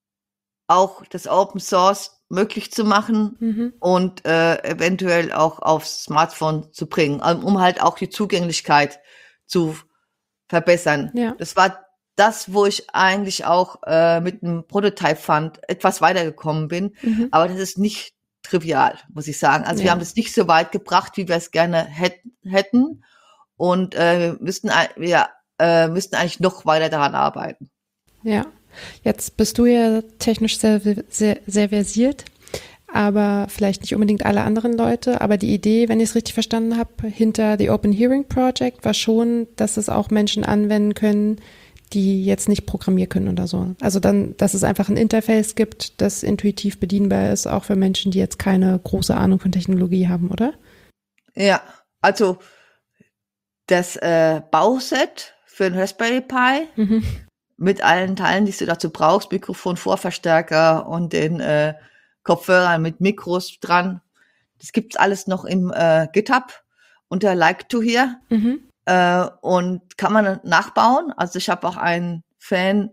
auch das Open Source möglich zu machen mhm. und äh, eventuell auch aufs Smartphone zu bringen, um halt auch die Zugänglichkeit zu verbessern. Ja. Das war das, wo ich eigentlich auch äh, mit einem Prototype Fund etwas weitergekommen bin, mhm. aber das ist nicht trivial, muss ich sagen. Also ja. wir haben das nicht so weit gebracht, wie wir es gerne hätt, hätten und äh, wir müssten, wir äh, müssten eigentlich noch weiter daran arbeiten. Ja. Jetzt bist du ja technisch sehr, sehr, sehr versiert, aber vielleicht nicht unbedingt alle anderen Leute. Aber die Idee, wenn ich es richtig verstanden habe, hinter The Open Hearing Project war schon, dass es auch Menschen anwenden können, die jetzt nicht programmieren können oder so. Also dann, dass es einfach ein Interface gibt, das intuitiv bedienbar ist, auch für Menschen, die jetzt keine große Ahnung von Technologie haben, oder? Ja, also das äh, Bauset für ein Raspberry Pi mhm. mit allen Teilen, die du dazu brauchst, Mikrofon, Vorverstärker und den äh, Kopfhörern mit Mikros dran. Das gibt's alles noch im äh, GitHub unter Like to Hear mhm. äh, und kann man nachbauen. Also ich habe auch einen Fan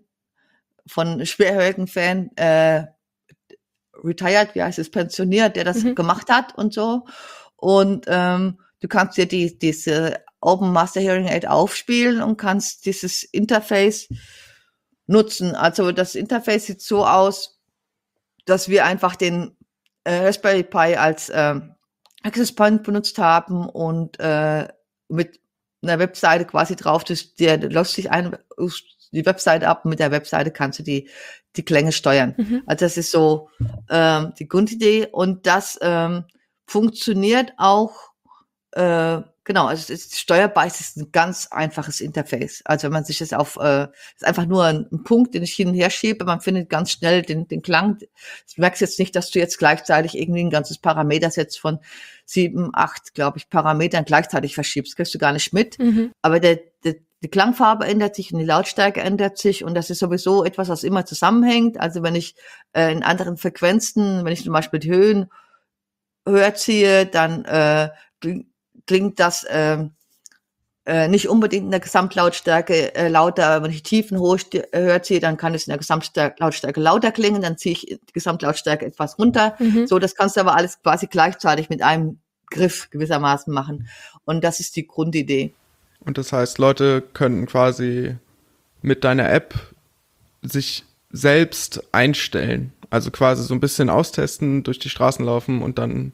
von schwerhörigen Fan äh, retired, wie heißt es, pensioniert, der das mhm. gemacht hat und so. Und ähm, du kannst dir die diese Open Master Hearing Aid aufspielen und kannst dieses Interface nutzen. Also das Interface sieht so aus, dass wir einfach den äh, Raspberry Pi als äh, Access Point benutzt haben und äh, mit einer Webseite quasi drauf, das, der läuft sich ein, die Webseite ab und mit der Webseite kannst du die die Klänge steuern. Mhm. Also das ist so ähm, die Grundidee und das ähm, funktioniert auch äh, genau, also es ist steuerbar, es ist ein ganz einfaches Interface. Also wenn man sich das auf, äh, ist einfach nur ein, ein Punkt, den ich hin und her schiebe, man findet ganz schnell den, den Klang. Du merkst jetzt nicht, dass du jetzt gleichzeitig irgendwie ein ganzes Parameterset von sieben, acht, glaube ich, Parametern gleichzeitig verschiebst. Kriegst du gar nicht mit. Mhm. Aber der, der, die Klangfarbe ändert sich und die Lautstärke ändert sich und das ist sowieso etwas, was immer zusammenhängt. Also wenn ich äh, in anderen Frequenzen, wenn ich zum Beispiel die Höhen höher ziehe, dann äh, klingt das äh, äh, nicht unbedingt in der Gesamtlautstärke äh, lauter. Wenn ich Tiefen hoch höher ziehe, dann kann es in der Gesamtlautstärke lauter klingen, dann ziehe ich die Gesamtlautstärke etwas runter. Mhm. So, das kannst du aber alles quasi gleichzeitig mit einem Griff gewissermaßen machen. Und das ist die Grundidee. Und das heißt, Leute können quasi mit deiner App sich selbst einstellen. Also quasi so ein bisschen austesten, durch die Straßen laufen und dann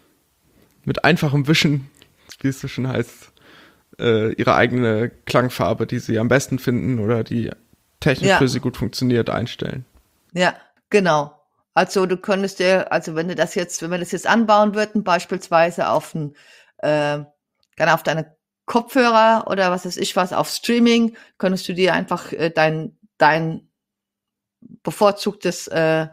mit einfachem Wischen, wie es so schon heißt, äh, ihre eigene Klangfarbe, die sie am besten finden oder die technisch ja. für sie gut funktioniert, einstellen. Ja, genau. Also du könntest dir, also wenn du das jetzt, wenn wir das jetzt anbauen würden, beispielsweise auf ein, äh, gerne auf deine Kopfhörer oder was weiß ich was, auf Streaming, könntest du dir einfach äh, dein, dein bevorzugtes äh,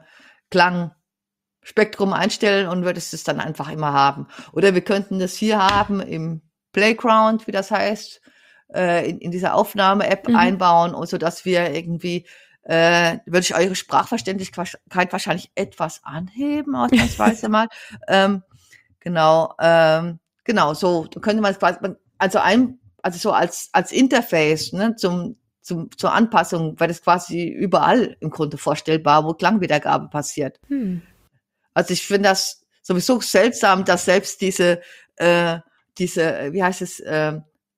Klangspektrum einstellen und würdest es dann einfach immer haben. Oder wir könnten das hier haben im Playground, wie das heißt, äh, in, in dieser Aufnahme-App mhm. einbauen, und so dass wir irgendwie, äh, würde ich eure Sprachverständlichkeit wahrscheinlich etwas anheben, ausnahmsweise mal. Ähm, genau, ähm, genau, so könnte man es quasi, also ein, also so als als Interface, ne, zum Zum, zur Anpassung, weil das quasi überall im Grunde vorstellbar, wo Klangwiedergabe passiert. Hm. Also ich finde das sowieso seltsam, dass selbst diese, äh, diese, wie heißt es, äh,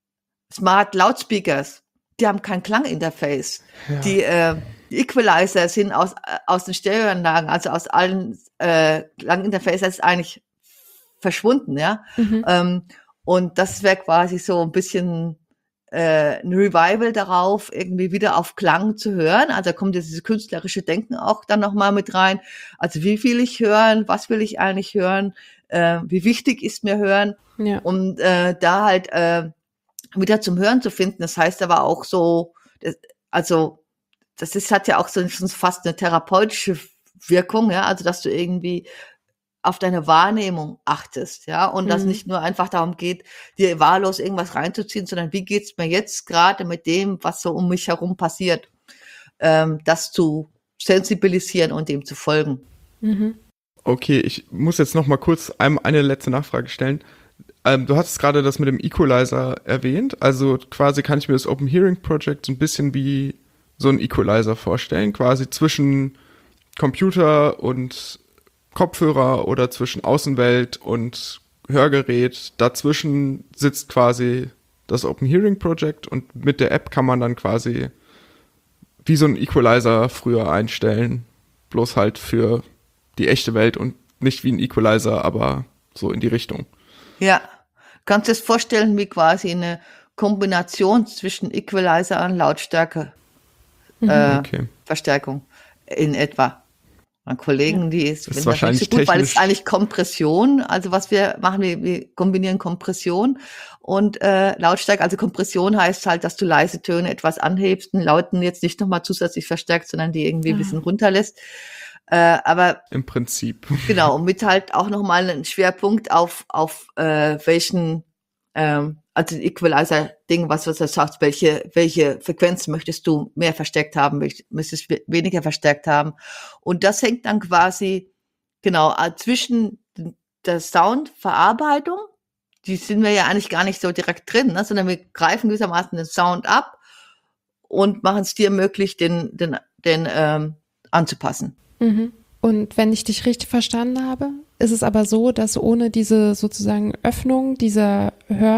Smart Loudspeakers, die haben kein Klanginterface. Ja. Die, äh, die Equalizer sind aus aus den Stereoanlagen, also aus allen äh, Klanginterfaces eigentlich verschwunden, ja. Mhm. Ähm, und das wäre quasi so ein bisschen äh, ein Revival darauf, irgendwie wieder auf Klang zu hören. Also da kommt jetzt dieses künstlerische Denken auch dann nochmal mit rein. Also wie will ich hören? Was will ich eigentlich hören? Äh, wie wichtig ist mir Hören? Ja. Und äh, da halt äh, wieder zum Hören zu finden. Das heißt aber auch so, das, also das ist, hat ja auch so schon fast eine therapeutische Wirkung, ja. Also dass du irgendwie auf deine Wahrnehmung achtest, ja, und mhm. dass nicht nur einfach darum geht, dir wahllos irgendwas reinzuziehen, sondern wie geht's mir jetzt gerade mit dem, was so um mich herum passiert, ähm, das zu sensibilisieren und dem zu folgen. Mhm. Okay, ich muss jetzt noch mal kurz eine letzte Nachfrage stellen. Ähm, du hattest gerade das mit dem Equalizer erwähnt, also quasi kann ich mir das Open Hearing Project so ein bisschen wie so ein Equalizer vorstellen, quasi zwischen Computer und Kopfhörer oder zwischen Außenwelt und Hörgerät. Dazwischen sitzt quasi das Open Hearing Project und mit der App kann man dann quasi wie so ein Equalizer früher einstellen, bloß halt für die echte Welt und nicht wie ein Equalizer, aber so in die Richtung. Ja, kannst du es vorstellen wie quasi eine Kombination zwischen Equalizer und Lautstärke mhm. äh, okay. Verstärkung in etwa. An Kollegen, die ist, ist wahrscheinlich nicht so gut, weil es ist eigentlich Kompression. Also was wir machen, wir, wir kombinieren Kompression und äh, Lautstärke. Also Kompression heißt halt, dass du leise Töne etwas anhebst und Lauten jetzt nicht nochmal zusätzlich verstärkt, sondern die irgendwie ein bisschen runterlässt. Äh, aber im Prinzip. Genau, und mit halt auch nochmal einen Schwerpunkt auf auf äh, welchen ähm, also Equalizer-Ding, was was du sagst, welche welche Frequenz möchtest du mehr verstärkt haben, möchtest du weniger verstärkt haben. Und das hängt dann quasi genau zwischen der Soundverarbeitung, die sind wir ja eigentlich gar nicht so direkt drin, ne, sondern wir greifen gewissermaßen den Sound ab und machen es dir möglich, den den den ähm, anzupassen. Mhm. Und wenn ich dich richtig verstanden habe, ist es aber so, dass ohne diese sozusagen Öffnung dieser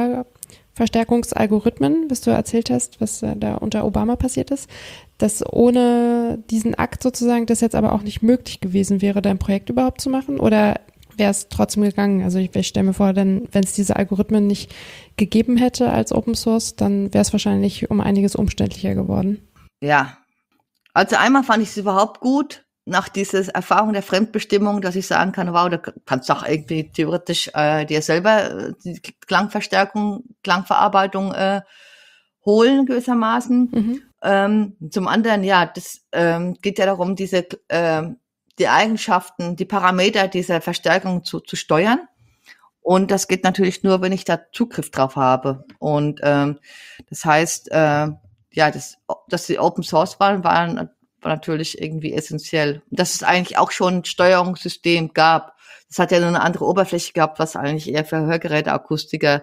Hörverstärkungsalgorithmen, was du erzählt hast, was da unter Obama passiert ist, dass ohne diesen Akt sozusagen das jetzt aber auch nicht möglich gewesen wäre, dein Projekt überhaupt zu machen? Oder wäre es trotzdem gegangen? Also ich, ich stelle mir vor, wenn es diese Algorithmen nicht gegeben hätte als Open Source, dann wäre es wahrscheinlich um einiges umständlicher geworden. Ja, also einmal fand ich es überhaupt gut, nach dieser Erfahrung der Fremdbestimmung, dass ich sagen kann, wow, du kannst doch irgendwie theoretisch äh, dir selber die Klangverstärkung, Klangverarbeitung äh, holen gewissermaßen. Mhm. Ähm, zum anderen, ja, das ähm, geht ja darum, diese ähm, die Eigenschaften, die Parameter dieser Verstärkung zu, zu steuern. Und das geht natürlich nur, wenn ich da Zugriff drauf habe. Und ähm, das heißt, äh, ja, das, dass die Open Source waren, waren, war natürlich irgendwie essentiell. Und dass es eigentlich auch schon ein Steuerungssystem gab. Das hat ja nur eine andere Oberfläche gehabt, was eigentlich eher für Hörgeräteakustiker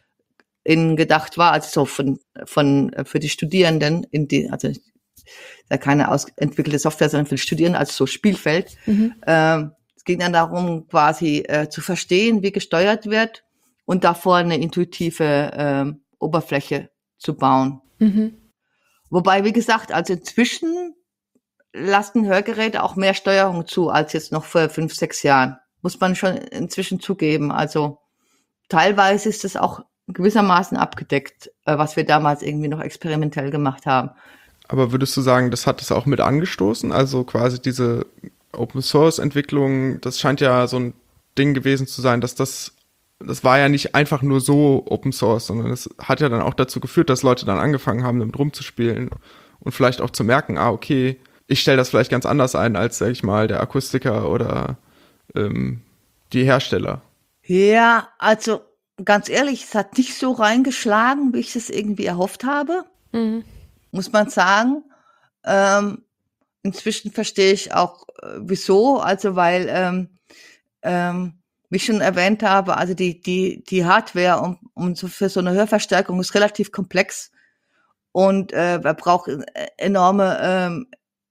in gedacht war, also so von von für die Studierenden in die, also ja keine ausentwickelte Software, sondern für die Studierenden als so Spielfeld. Mhm. Ähm, es ging dann darum, quasi äh, zu verstehen, wie gesteuert wird und davor eine intuitive äh, Oberfläche zu bauen. Mhm. Wobei, wie gesagt, also inzwischen lassen Hörgeräte auch mehr Steuerung zu als jetzt noch vor fünf, sechs Jahren. Muss man schon inzwischen zugeben. Also teilweise ist es auch gewissermaßen abgedeckt, was wir damals irgendwie noch experimentell gemacht haben. Aber würdest du sagen, das hat es auch mit angestoßen? Also quasi diese Open-Source-Entwicklung, das scheint ja so ein Ding gewesen zu sein, dass das, das war ja nicht einfach nur so Open-Source, sondern es hat ja dann auch dazu geführt, dass Leute dann angefangen haben, damit rumzuspielen und vielleicht auch zu merken, ah, okay, ich stelle das vielleicht ganz anders ein als, sag ich mal, der Akustiker oder ähm, die Hersteller. Ja, also ganz ehrlich, es hat nicht so reingeschlagen, wie ich es irgendwie erhofft habe, mhm. muss man sagen. Ähm, inzwischen verstehe ich auch, äh, wieso. Also weil, ähm, ähm, wie ich schon erwähnt habe, also die die die Hardware um, um so für so eine Hörverstärkung ist relativ komplex und äh, man braucht enorme ähm,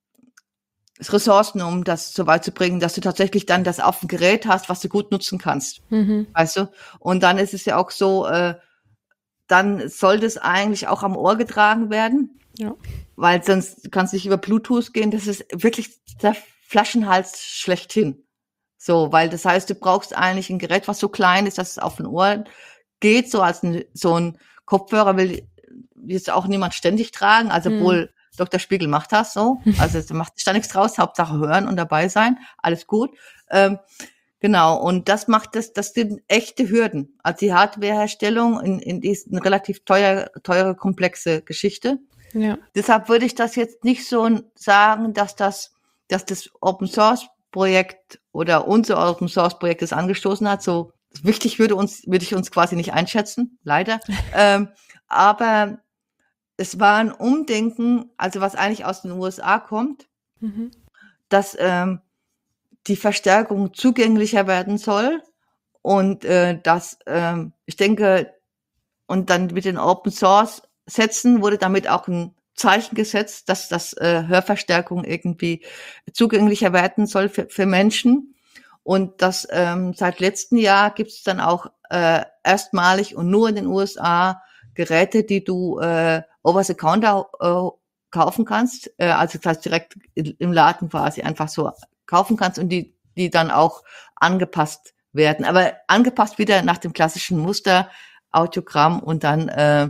Ressourcen, um das so weit zu bringen, dass du tatsächlich dann das auf dem Gerät hast, was du gut nutzen kannst. Mhm. Weißt du? Und dann ist es ja auch so, äh, dann sollte es eigentlich auch am Ohr getragen werden. Ja. Weil sonst kannst du nicht über Bluetooth gehen. Das ist wirklich der Flaschenhals schlechthin. So, weil das heißt, du brauchst eigentlich ein Gerät, was so klein ist, dass es auf den Ohr geht. So als ein, so ein Kopfhörer will jetzt auch niemand ständig tragen. Also mhm. wohl Doktor Spiegel macht das so, also es macht sich da nichts draus, Hauptsache hören und dabei sein, alles gut. Ähm, genau, und das macht das, das sind echte Hürden. Also die Hardwareherstellung in, in die ist eine relativ teuer, teure, komplexe Geschichte. Ja. Deshalb würde ich das jetzt nicht so sagen, dass das, dass das Open Source Projekt oder unser Open Source Projekt es angestoßen hat. So wichtig würde uns, würde ich uns quasi nicht einschätzen, leider. ähm, aber es war ein Umdenken, also was eigentlich aus den U S A kommt, mhm. dass ähm, die Verstärkung zugänglicher werden soll und äh, dass ähm, ich denke, und dann mit den Open Source Sätzen wurde damit auch ein Zeichen gesetzt, dass das äh, Hörverstärkung irgendwie zugänglicher werden soll für, für Menschen. Und das ähm, seit letztem Jahr gibt es dann auch äh, erstmalig und nur in den U S A Geräte, die du äh, over the counter äh, kaufen kannst, äh, also das heißt direkt im Laden quasi einfach so kaufen kannst und die die dann auch angepasst werden, aber angepasst wieder nach dem klassischen Muster, Audiogramm und dann äh,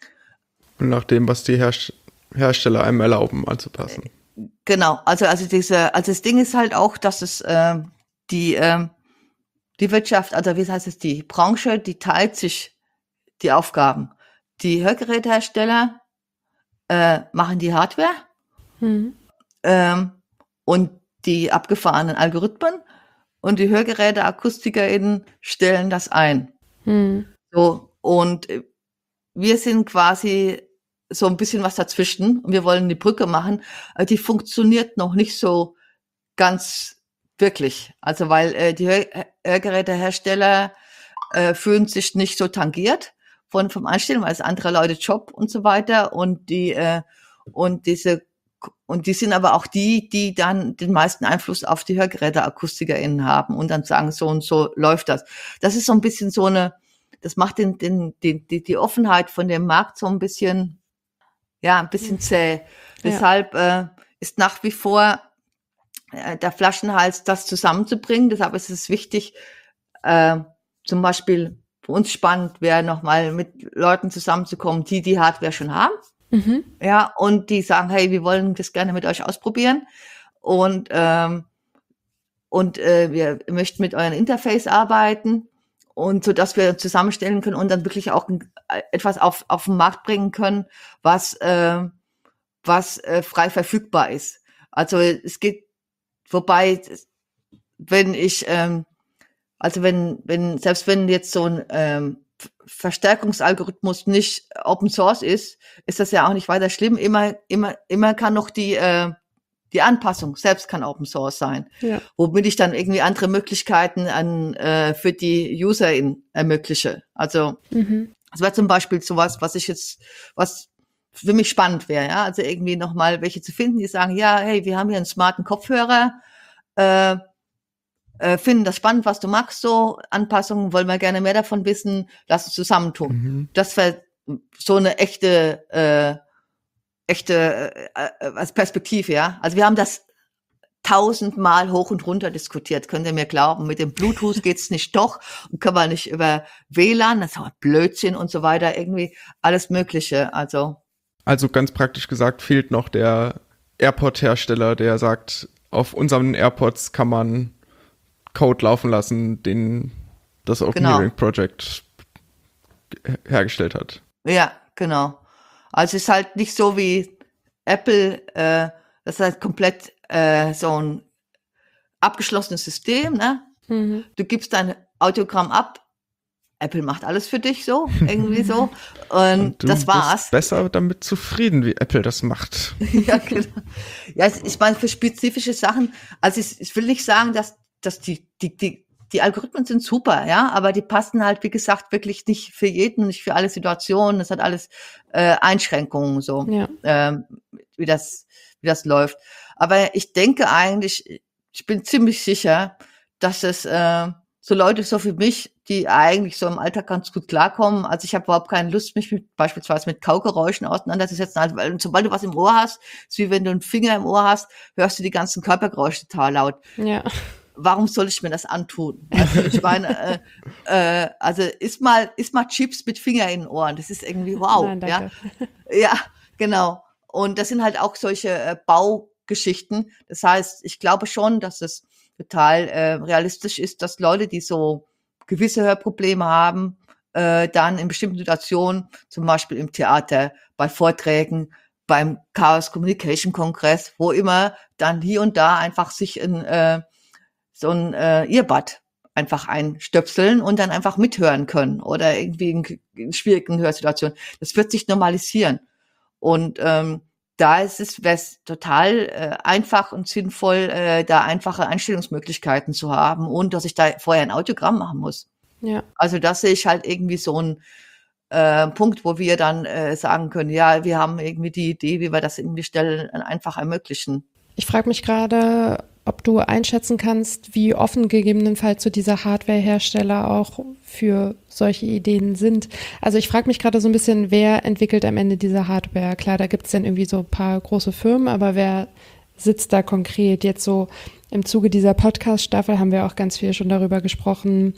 und nach dem, was die Herst- Hersteller einem erlauben, anzupassen. Genau, also also diese, also das Ding ist halt auch, dass es äh, die äh, die Wirtschaft, also wie heißt es, die Branche, die teilt sich die Aufgaben. Die Hörgerätehersteller äh, machen die Hardware mhm. ähm, und die abgefahrenen Algorithmen und die HörgeräteakustikerInnen stellen das ein. Mhm. So, und wir sind quasi so ein bisschen was dazwischen und wir wollen die Brücke machen. Die funktioniert noch nicht so ganz wirklich. Also weil äh, die Hör- Hörgerätehersteller äh, fühlen sich nicht so tangiert von vom Einstellen, weil es andere Leute Job und so weiter und die äh, und diese und die sind aber auch die, die dann den meisten Einfluss auf die HörgeräteakustikerInnen haben und dann sagen, so und so läuft das. Das ist so ein bisschen so eine, das macht den, den, die, die, die Offenheit von dem Markt so ein bisschen, ja, ein bisschen zäh. Ja. Deshalb äh, ist nach wie vor äh, der Flaschenhals, das zusammenzubringen. Deshalb ist es wichtig, äh, zum Beispiel für uns spannend wäre, nochmal mit Leuten zusammenzukommen, die die Hardware schon haben. Mhm. Ja, und die sagen, hey, wir wollen das gerne mit euch ausprobieren. und ähm, und äh, wir möchten mit euren Interface arbeiten und so, dass wir zusammenstellen können und dann wirklich auch ein, etwas auf auf den Markt bringen können, was äh, was äh, frei verfügbar ist. Also es geht, wobei, wenn ich ähm, also wenn wenn selbst wenn jetzt so ein ähm, Verstärkungsalgorithmus nicht Open Source ist, ist das ja auch nicht weiter schlimm. Immer immer immer kann noch die äh, die Anpassung selbst kann Open Source sein, Ja. womit ich dann irgendwie andere Möglichkeiten an äh, für die UserInnen ermögliche. Also Mhm. das wäre zum Beispiel sowas, was ich jetzt, was für mich spannend wäre, ja, also irgendwie nochmal welche zu finden, die sagen, ja, hey, wir haben hier einen smarten Kopfhörer, äh, äh, finden das spannend, was du machst, so Anpassungen, wollen wir gerne mehr davon wissen, lass uns zusammentun. Mhm. Das wäre so eine echte äh, echte äh, als Perspektive, ja. Also wir haben das tausendmal hoch und runter diskutiert, könnt ihr mir glauben. Mit dem Bluetooth geht's nicht doch und können wir nicht über W L A N, das ist aber Blödsinn und so weiter, irgendwie alles Mögliche. Also Also ganz praktisch gesagt fehlt noch der AirPod-Hersteller, der sagt, auf unseren AirPods kann man Code laufen lassen, den das Open Genau. Hearing Project hergestellt hat. ja, genau. Also es ist halt nicht so wie Apple, äh, das ist halt komplett äh, so ein abgeschlossenes System, ne? Mhm. Du gibst dein Audiogramm ab, Apple macht alles für dich so, irgendwie so. Und, Und du das war's. bist besser damit zufrieden, wie Apple das macht. Ja, genau. Ja, ich meine, für spezifische Sachen, also ich, ich will nicht sagen, dass, dass die, die, die, die Algorithmen sind super, ja, aber die passen halt, wie gesagt, wirklich nicht für jeden, nicht für alle Situationen. Das hat alles äh, Einschränkungen, so, Ja. ähm, wie das, wie das läuft. Aber ich denke eigentlich, ich bin ziemlich sicher, dass es äh, so Leute so wie mich, die eigentlich so im Alltag ganz gut klarkommen. Also ich habe überhaupt keine Lust, mich mit, beispielsweise mit Kaugeräuschen auseinanderzusetzen. Also, weil, sobald du was im Ohr hast, ist wie wenn du einen Finger im Ohr hast, hörst du die ganzen Körpergeräusche total laut. Ja. Warum soll ich mir das antun? Also ich meine, äh, äh, also isst mal, isst mal Chips mit Finger in den Ohren. Das ist irgendwie wow. Nein, danke. Ja, ja, genau. Und das sind halt auch solche äh, Baugeschichten. Das heißt, ich glaube schon, dass es total äh, realistisch ist, dass Leute, die so gewisse Hörprobleme haben, äh, dann in bestimmten Situationen, zum Beispiel im Theater, bei Vorträgen, beim Chaos Communication Kongress, wo immer, dann hier und da einfach sich in äh, so ein äh, Earbud einfach einstöpseln und dann einfach mithören können oder irgendwie in, in schwierigen Hörsituationen. Das wird sich normalisieren. Und ähm, da ist es wäre es total äh, einfach und sinnvoll, äh, da einfache Einstellungsmöglichkeiten zu haben und dass ich da vorher ein Audiogramm machen muss. Ja. Also das sehe ich halt irgendwie so ein äh, Punkt, wo wir dann äh, sagen können, ja, wir haben irgendwie die Idee, wie wir das irgendwie schnell einfach ermöglichen. Ich frage mich gerade, ob du einschätzen kannst, wie offen gegebenenfalls so diese Hardware-Hersteller auch für solche Ideen sind. Also ich frage mich gerade so ein bisschen, wer entwickelt am Ende diese Hardware? Klar, da gibt es dann irgendwie so ein paar große Firmen, aber wer sitzt da konkret? Jetzt so im Zuge dieser Podcast-Staffel haben wir auch ganz viel schon darüber gesprochen,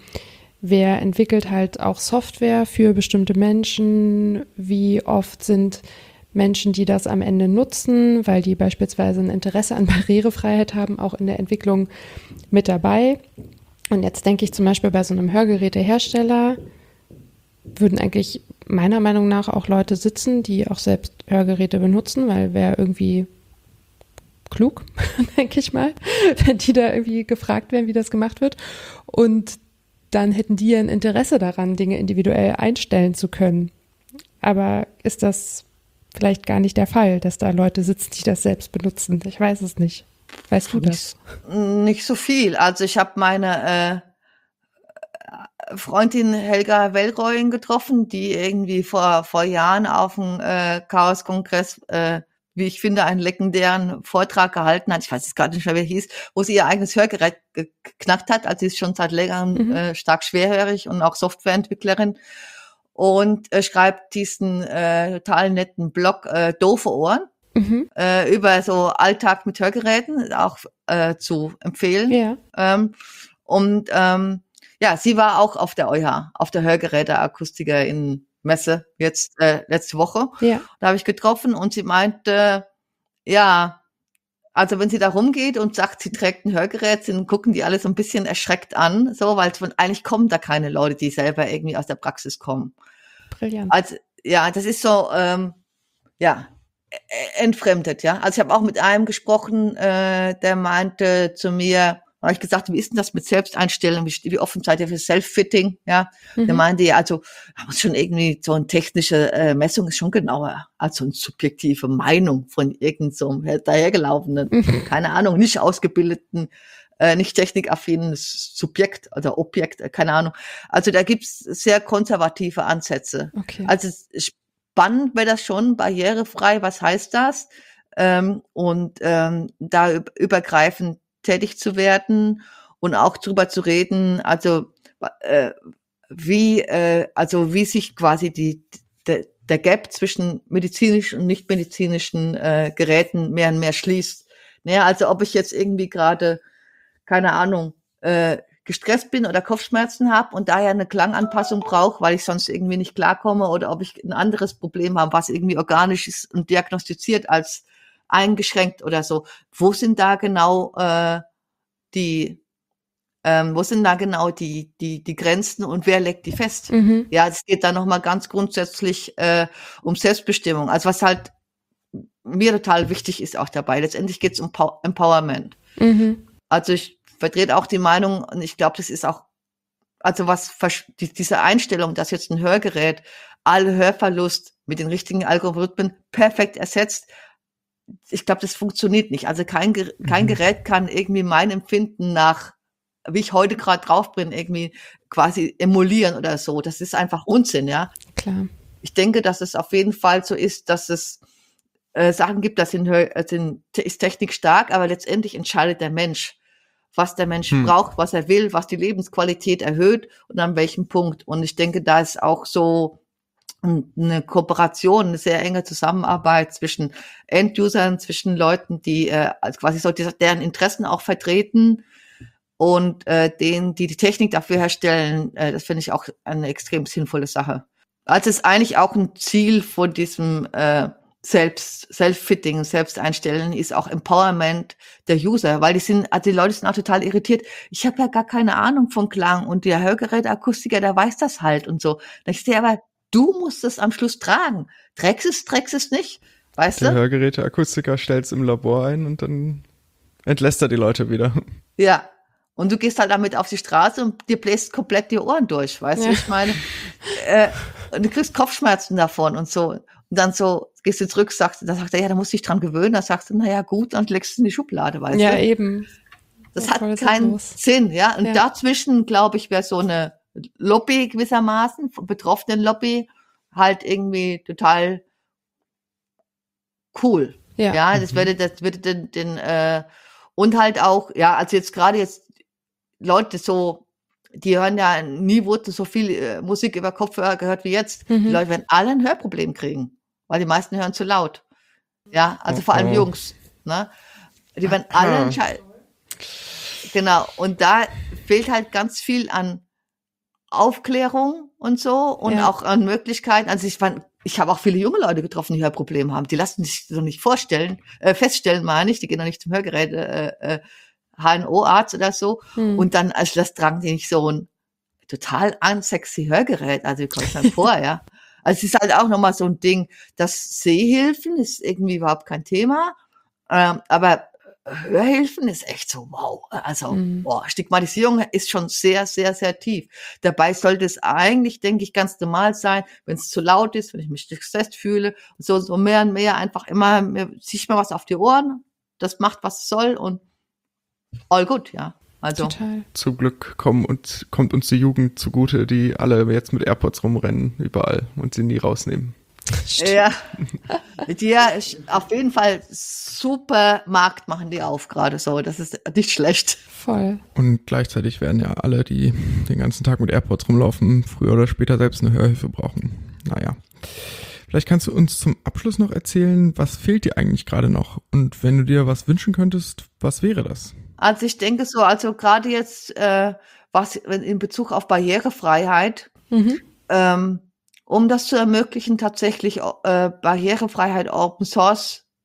wer entwickelt halt auch Software für bestimmte Menschen, wie oft sind Menschen, die das am Ende nutzen, weil die beispielsweise ein Interesse an Barrierefreiheit haben, auch in der Entwicklung mit dabei. Und jetzt denke ich zum Beispiel bei so einem Hörgerätehersteller würden eigentlich meiner Meinung nach auch Leute sitzen, die auch selbst Hörgeräte benutzen, weil wäre irgendwie klug, denke ich mal, wenn die da irgendwie gefragt werden, wie das gemacht wird. Und dann hätten die ein Interesse daran, Dinge individuell einstellen zu können. Aber ist das vielleicht gar nicht der Fall, dass da Leute sitzen, die das selbst benutzen? Ich weiß es nicht. Weißt du das? Nicht, nicht so viel. Also ich habe meine äh, Freundin Helga Wellreuen getroffen, die irgendwie vor vor Jahren auf dem äh, Chaos-Kongress, äh, wie ich finde, einen legendären Vortrag gehalten hat. Ich weiß jetzt gar nicht mehr, wie er hieß, wo sie ihr eigenes Hörgerät geknackt hat. Also sie ist schon seit längerem mhm. äh, stark schwerhörig und auch Softwareentwicklerin. Und äh, schreibt diesen äh, total netten Blog äh, Doofe Ohren mhm. äh, über so Alltag mit Hörgeräten, auch äh, zu empfehlen. Ja. Ähm, und ähm, ja, sie war auch auf der E U H A, auf der Hörgeräteakustiker in Messe jetzt äh, letzte Woche. Ja. Da habe ich getroffen und sie meinte, ja, also wenn sie da rumgeht und sagt, sie trägt ein Hörgerät, dann gucken die alle so ein bisschen erschreckt an, so, weil von, eigentlich kommen da keine Leute, die selber irgendwie aus der Praxis kommen. Brillant. Also, ja, das ist so, ähm, ja, entfremdet, ja. Also ich habe auch mit einem gesprochen, äh, der meinte zu mir, habe ich gesagt, wie ist denn das mit Selbsteinstellung, wie, wie offen seid ihr für Self-Fitting, ja. Mhm. Der meinte ja, also muss schon irgendwie so eine technische äh, Messung ist schon genauer als so eine subjektive Meinung von irgend so einem dahergelaufenen, mhm. keine Ahnung, nicht ausgebildeten, äh, nicht technikaffinen Subjekt oder Objekt, äh, keine Ahnung. Also da gibt's sehr konservative Ansätze. Okay. Also spannend wäre das schon, barrierefrei, was heißt das? Ähm, und ähm, da übergreifend tätig zu werden und auch drüber zu reden, also äh, wie äh, also wie sich quasi die de, der Gap zwischen medizinischen und nicht medizinischen äh, Geräten mehr und mehr schließt. Naja, also ob ich jetzt irgendwie gerade, keine Ahnung, äh, gestresst bin oder Kopfschmerzen habe und daher eine Klanganpassung brauche, weil ich sonst irgendwie nicht klarkomme, oder ob ich ein anderes Problem habe, was irgendwie organisch ist und diagnostiziert als eingeschränkt oder so. Wo sind da genau äh, die, ähm, wo sind da genau die die die Grenzen und wer legt die fest? Mhm. Ja, es geht da nochmal ganz grundsätzlich äh, um Selbstbestimmung. Also was halt mir total wichtig ist auch dabei. Letztendlich geht es um Pow- Empowerment. Mhm. Also ich vertrete auch die Meinung, und ich glaube, das ist auch, also was die, diese Einstellung, dass jetzt ein Hörgerät alle Hörverlust mit den richtigen Algorithmen perfekt ersetzt. Ich glaube, das funktioniert nicht. Also kein, kein Gerät kann irgendwie mein Empfinden nach, wie ich heute gerade drauf bin, irgendwie quasi emulieren oder so. Das ist einfach Unsinn, ja. Klar. Ich denke, dass es auf jeden Fall so ist, dass es äh, Sachen gibt, das sind, sind, ist Technik stark, aber letztendlich entscheidet der Mensch, was der Mensch hm. braucht, was er will, was die Lebensqualität erhöht und an welchem Punkt. Und ich denke, da ist auch so eine Kooperation, eine sehr enge Zusammenarbeit zwischen End-Usern, zwischen Leuten, die äh, also quasi so die, deren Interessen auch vertreten und äh, denen, die die Technik dafür herstellen. Äh, das finde ich auch eine extrem sinnvolle Sache. Also es ist eigentlich auch ein Ziel von diesem äh, Selbst, Self-Fitting, Selbsteinstellen ist auch Empowerment der User, weil die sind, also die Leute sind auch total irritiert. Ich habe ja gar keine Ahnung von Klang und der Hörgeräteakustiker, der weiß das halt und so. Da ich sehe, aber du musst es am Schluss tragen. Trägst es, trägst es nicht, weißt der du? Der Hörgeräteakustiker stellt es im Labor ein und dann entlässt er die Leute wieder. Ja. Und du gehst halt damit auf die Straße und dir bläst komplett die Ohren durch, weißt ja. du, ich meine, äh, und du kriegst Kopfschmerzen davon und so. Und dann so, gehst du zurück, sagst, da sagt er, ja, da musst du dich dran gewöhnen. Da sagst du, naja, gut, und legst es in die Schublade, weißt ja, du? Ja, eben. Das ja, hat keinen Sinn, ja. Und ja. dazwischen, glaube ich, wäre so eine Lobby gewissermaßen, betroffenen Lobby, halt irgendwie total cool. Ja, ja das würde, das würde den, den, äh, und halt auch, ja, also jetzt gerade jetzt Leute so, die hören ja, nie wurde so viel äh, Musik über Kopfhörer gehört wie jetzt. Mhm. Die Leute werden alle ein Hörproblem kriegen, weil die meisten hören zu laut. Ja, also oh, vor allem oh. Jungs, ne? Die werden alle ja. entscheiden. Genau. Und da fehlt halt ganz viel an Aufklärung und so und ja. auch an Möglichkeiten. Also ich fand, ich habe auch viele junge Leute getroffen, die Hörprobleme haben. Die lassen sich so nicht vorstellen, äh, feststellen, meine ich. Die gehen noch nicht zum Hörgerät, äh, äh, H N O-Arzt oder so. Hm. Und dann, also das drang die nicht so ein total unsexy Hörgerät. Also wie kommt man vor, ja? Also es ist halt auch nochmal so ein Ding, das Sehhilfen ist irgendwie überhaupt kein Thema. Ähm, aber Hörhilfen ist echt so, wow. Also, mhm. boah, Stigmatisierung ist schon sehr, sehr, sehr tief. Dabei sollte es eigentlich, denke ich, ganz normal sein, wenn es zu laut ist, wenn ich mich gestresst fühle und so, so mehr und mehr einfach immer, mehr, zieh ich mal was auf die Ohren, das macht, was es soll und all good, ja. Also. Total. Zum Glück kommen uns, kommt uns die Jugend zugute, die alle jetzt mit AirPods rumrennen, überall und sie nie rausnehmen. Stimmt. Ja, die ja auf jeden Fall super Markt machen die auf gerade so, das ist nicht schlecht. Voll. Und gleichzeitig werden ja alle, die den ganzen Tag mit AirPods rumlaufen, früher oder später selbst eine Hörhilfe brauchen. Naja, vielleicht kannst du uns zum Abschluss noch erzählen, was fehlt dir eigentlich gerade noch? Und wenn du dir was wünschen könntest, was wäre das? Also ich denke so, also gerade jetzt, äh, was in Bezug auf Barrierefreiheit, mhm. ähm, um das zu ermöglichen, tatsächlich äh, Barrierefreiheit Open Source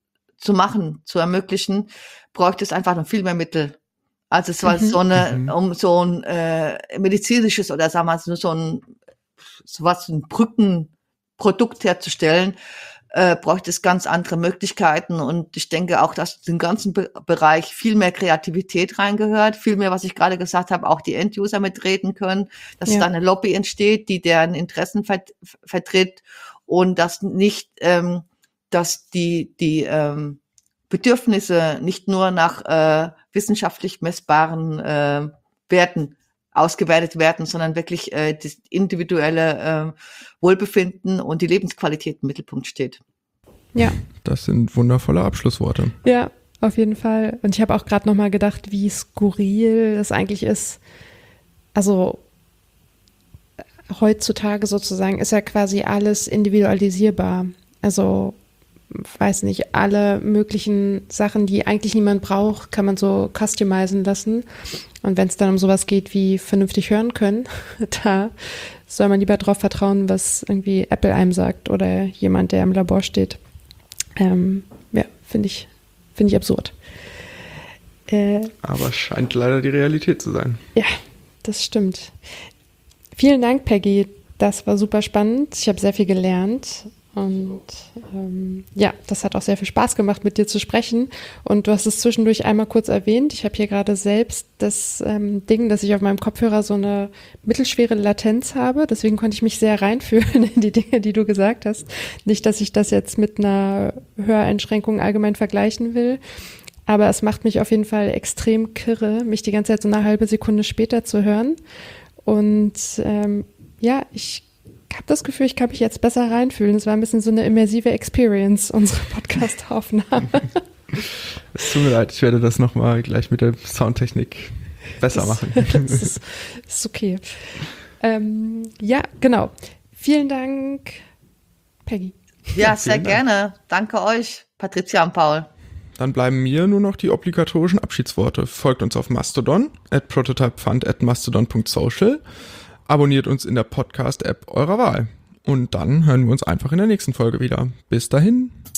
zu machen, zu ermöglichen, bräuchte es einfach noch viel mehr Mittel. Also es war mhm. so eine, mhm. um so ein äh, medizinisches oder sagen wir mal so ein sowas, ein Brückenprodukt herzustellen, äh, bräuchte es ganz andere Möglichkeiten. Und ich denke auch, dass in den ganzen Be- Bereich viel mehr Kreativität reingehört, viel mehr, was ich gerade gesagt habe, auch die End-User mitreden können, dass ja. da eine Lobby entsteht, die deren Interessen vert- vertritt und dass nicht, ähm, dass die die ähm, Bedürfnisse nicht nur nach äh, wissenschaftlich messbaren äh, Werten ausgewertet werden, sondern wirklich äh, das individuelle äh, Wohlbefinden und die Lebensqualität im Mittelpunkt steht. Ja. Das sind wundervolle Abschlussworte. Ja, auf jeden Fall. Und ich habe auch gerade nochmal gedacht, wie skurril das eigentlich ist. Also heutzutage sozusagen ist ja quasi alles individualisierbar. Also weiß nicht, alle möglichen Sachen, die eigentlich niemand braucht, kann man so customizen lassen. Und wenn es dann um sowas geht wie vernünftig hören können, da soll man lieber drauf vertrauen, was irgendwie Apple einem sagt oder jemand, der im Labor steht. Ähm, ja, finde ich, finde ich absurd. Äh, Aber scheint leider die Realität zu sein. Ja, das stimmt. Vielen Dank, Peggy. Das war super spannend. Ich habe sehr viel gelernt. Und ähm, ja, das hat auch sehr viel Spaß gemacht, mit dir zu sprechen. Und du hast es zwischendurch einmal kurz erwähnt. Ich habe hier gerade selbst das ähm, Ding, dass ich auf meinem Kopfhörer so eine mittelschwere Latenz habe. Deswegen konnte ich mich sehr reinfühlen in die Dinge, die du gesagt hast. Nicht, dass ich das jetzt mit einer Höreinschränkung allgemein vergleichen will. Aber es macht mich auf jeden Fall extrem kirre, mich die ganze Zeit so eine halbe Sekunde später zu hören. Und ähm, ja, ich Ich habe das Gefühl, ich kann mich jetzt besser reinfühlen. Es war ein bisschen so eine immersive Experience, unsere Podcast-Aufnahme. Es tut mir leid, ich werde das nochmal gleich mit der Soundtechnik besser das, machen. Das ist, das ist okay. Ähm, ja, genau. Vielen Dank, Peggy. Ja, sehr gerne. Danke euch, Patricia und Paul. Dann bleiben mir nur noch die obligatorischen Abschiedsworte. Folgt uns auf Mastodon, at prototypefund at mastodon punkt social. Abonniert uns in der Podcast-App eurer Wahl. Und dann hören wir uns einfach in der nächsten Folge wieder. Bis dahin.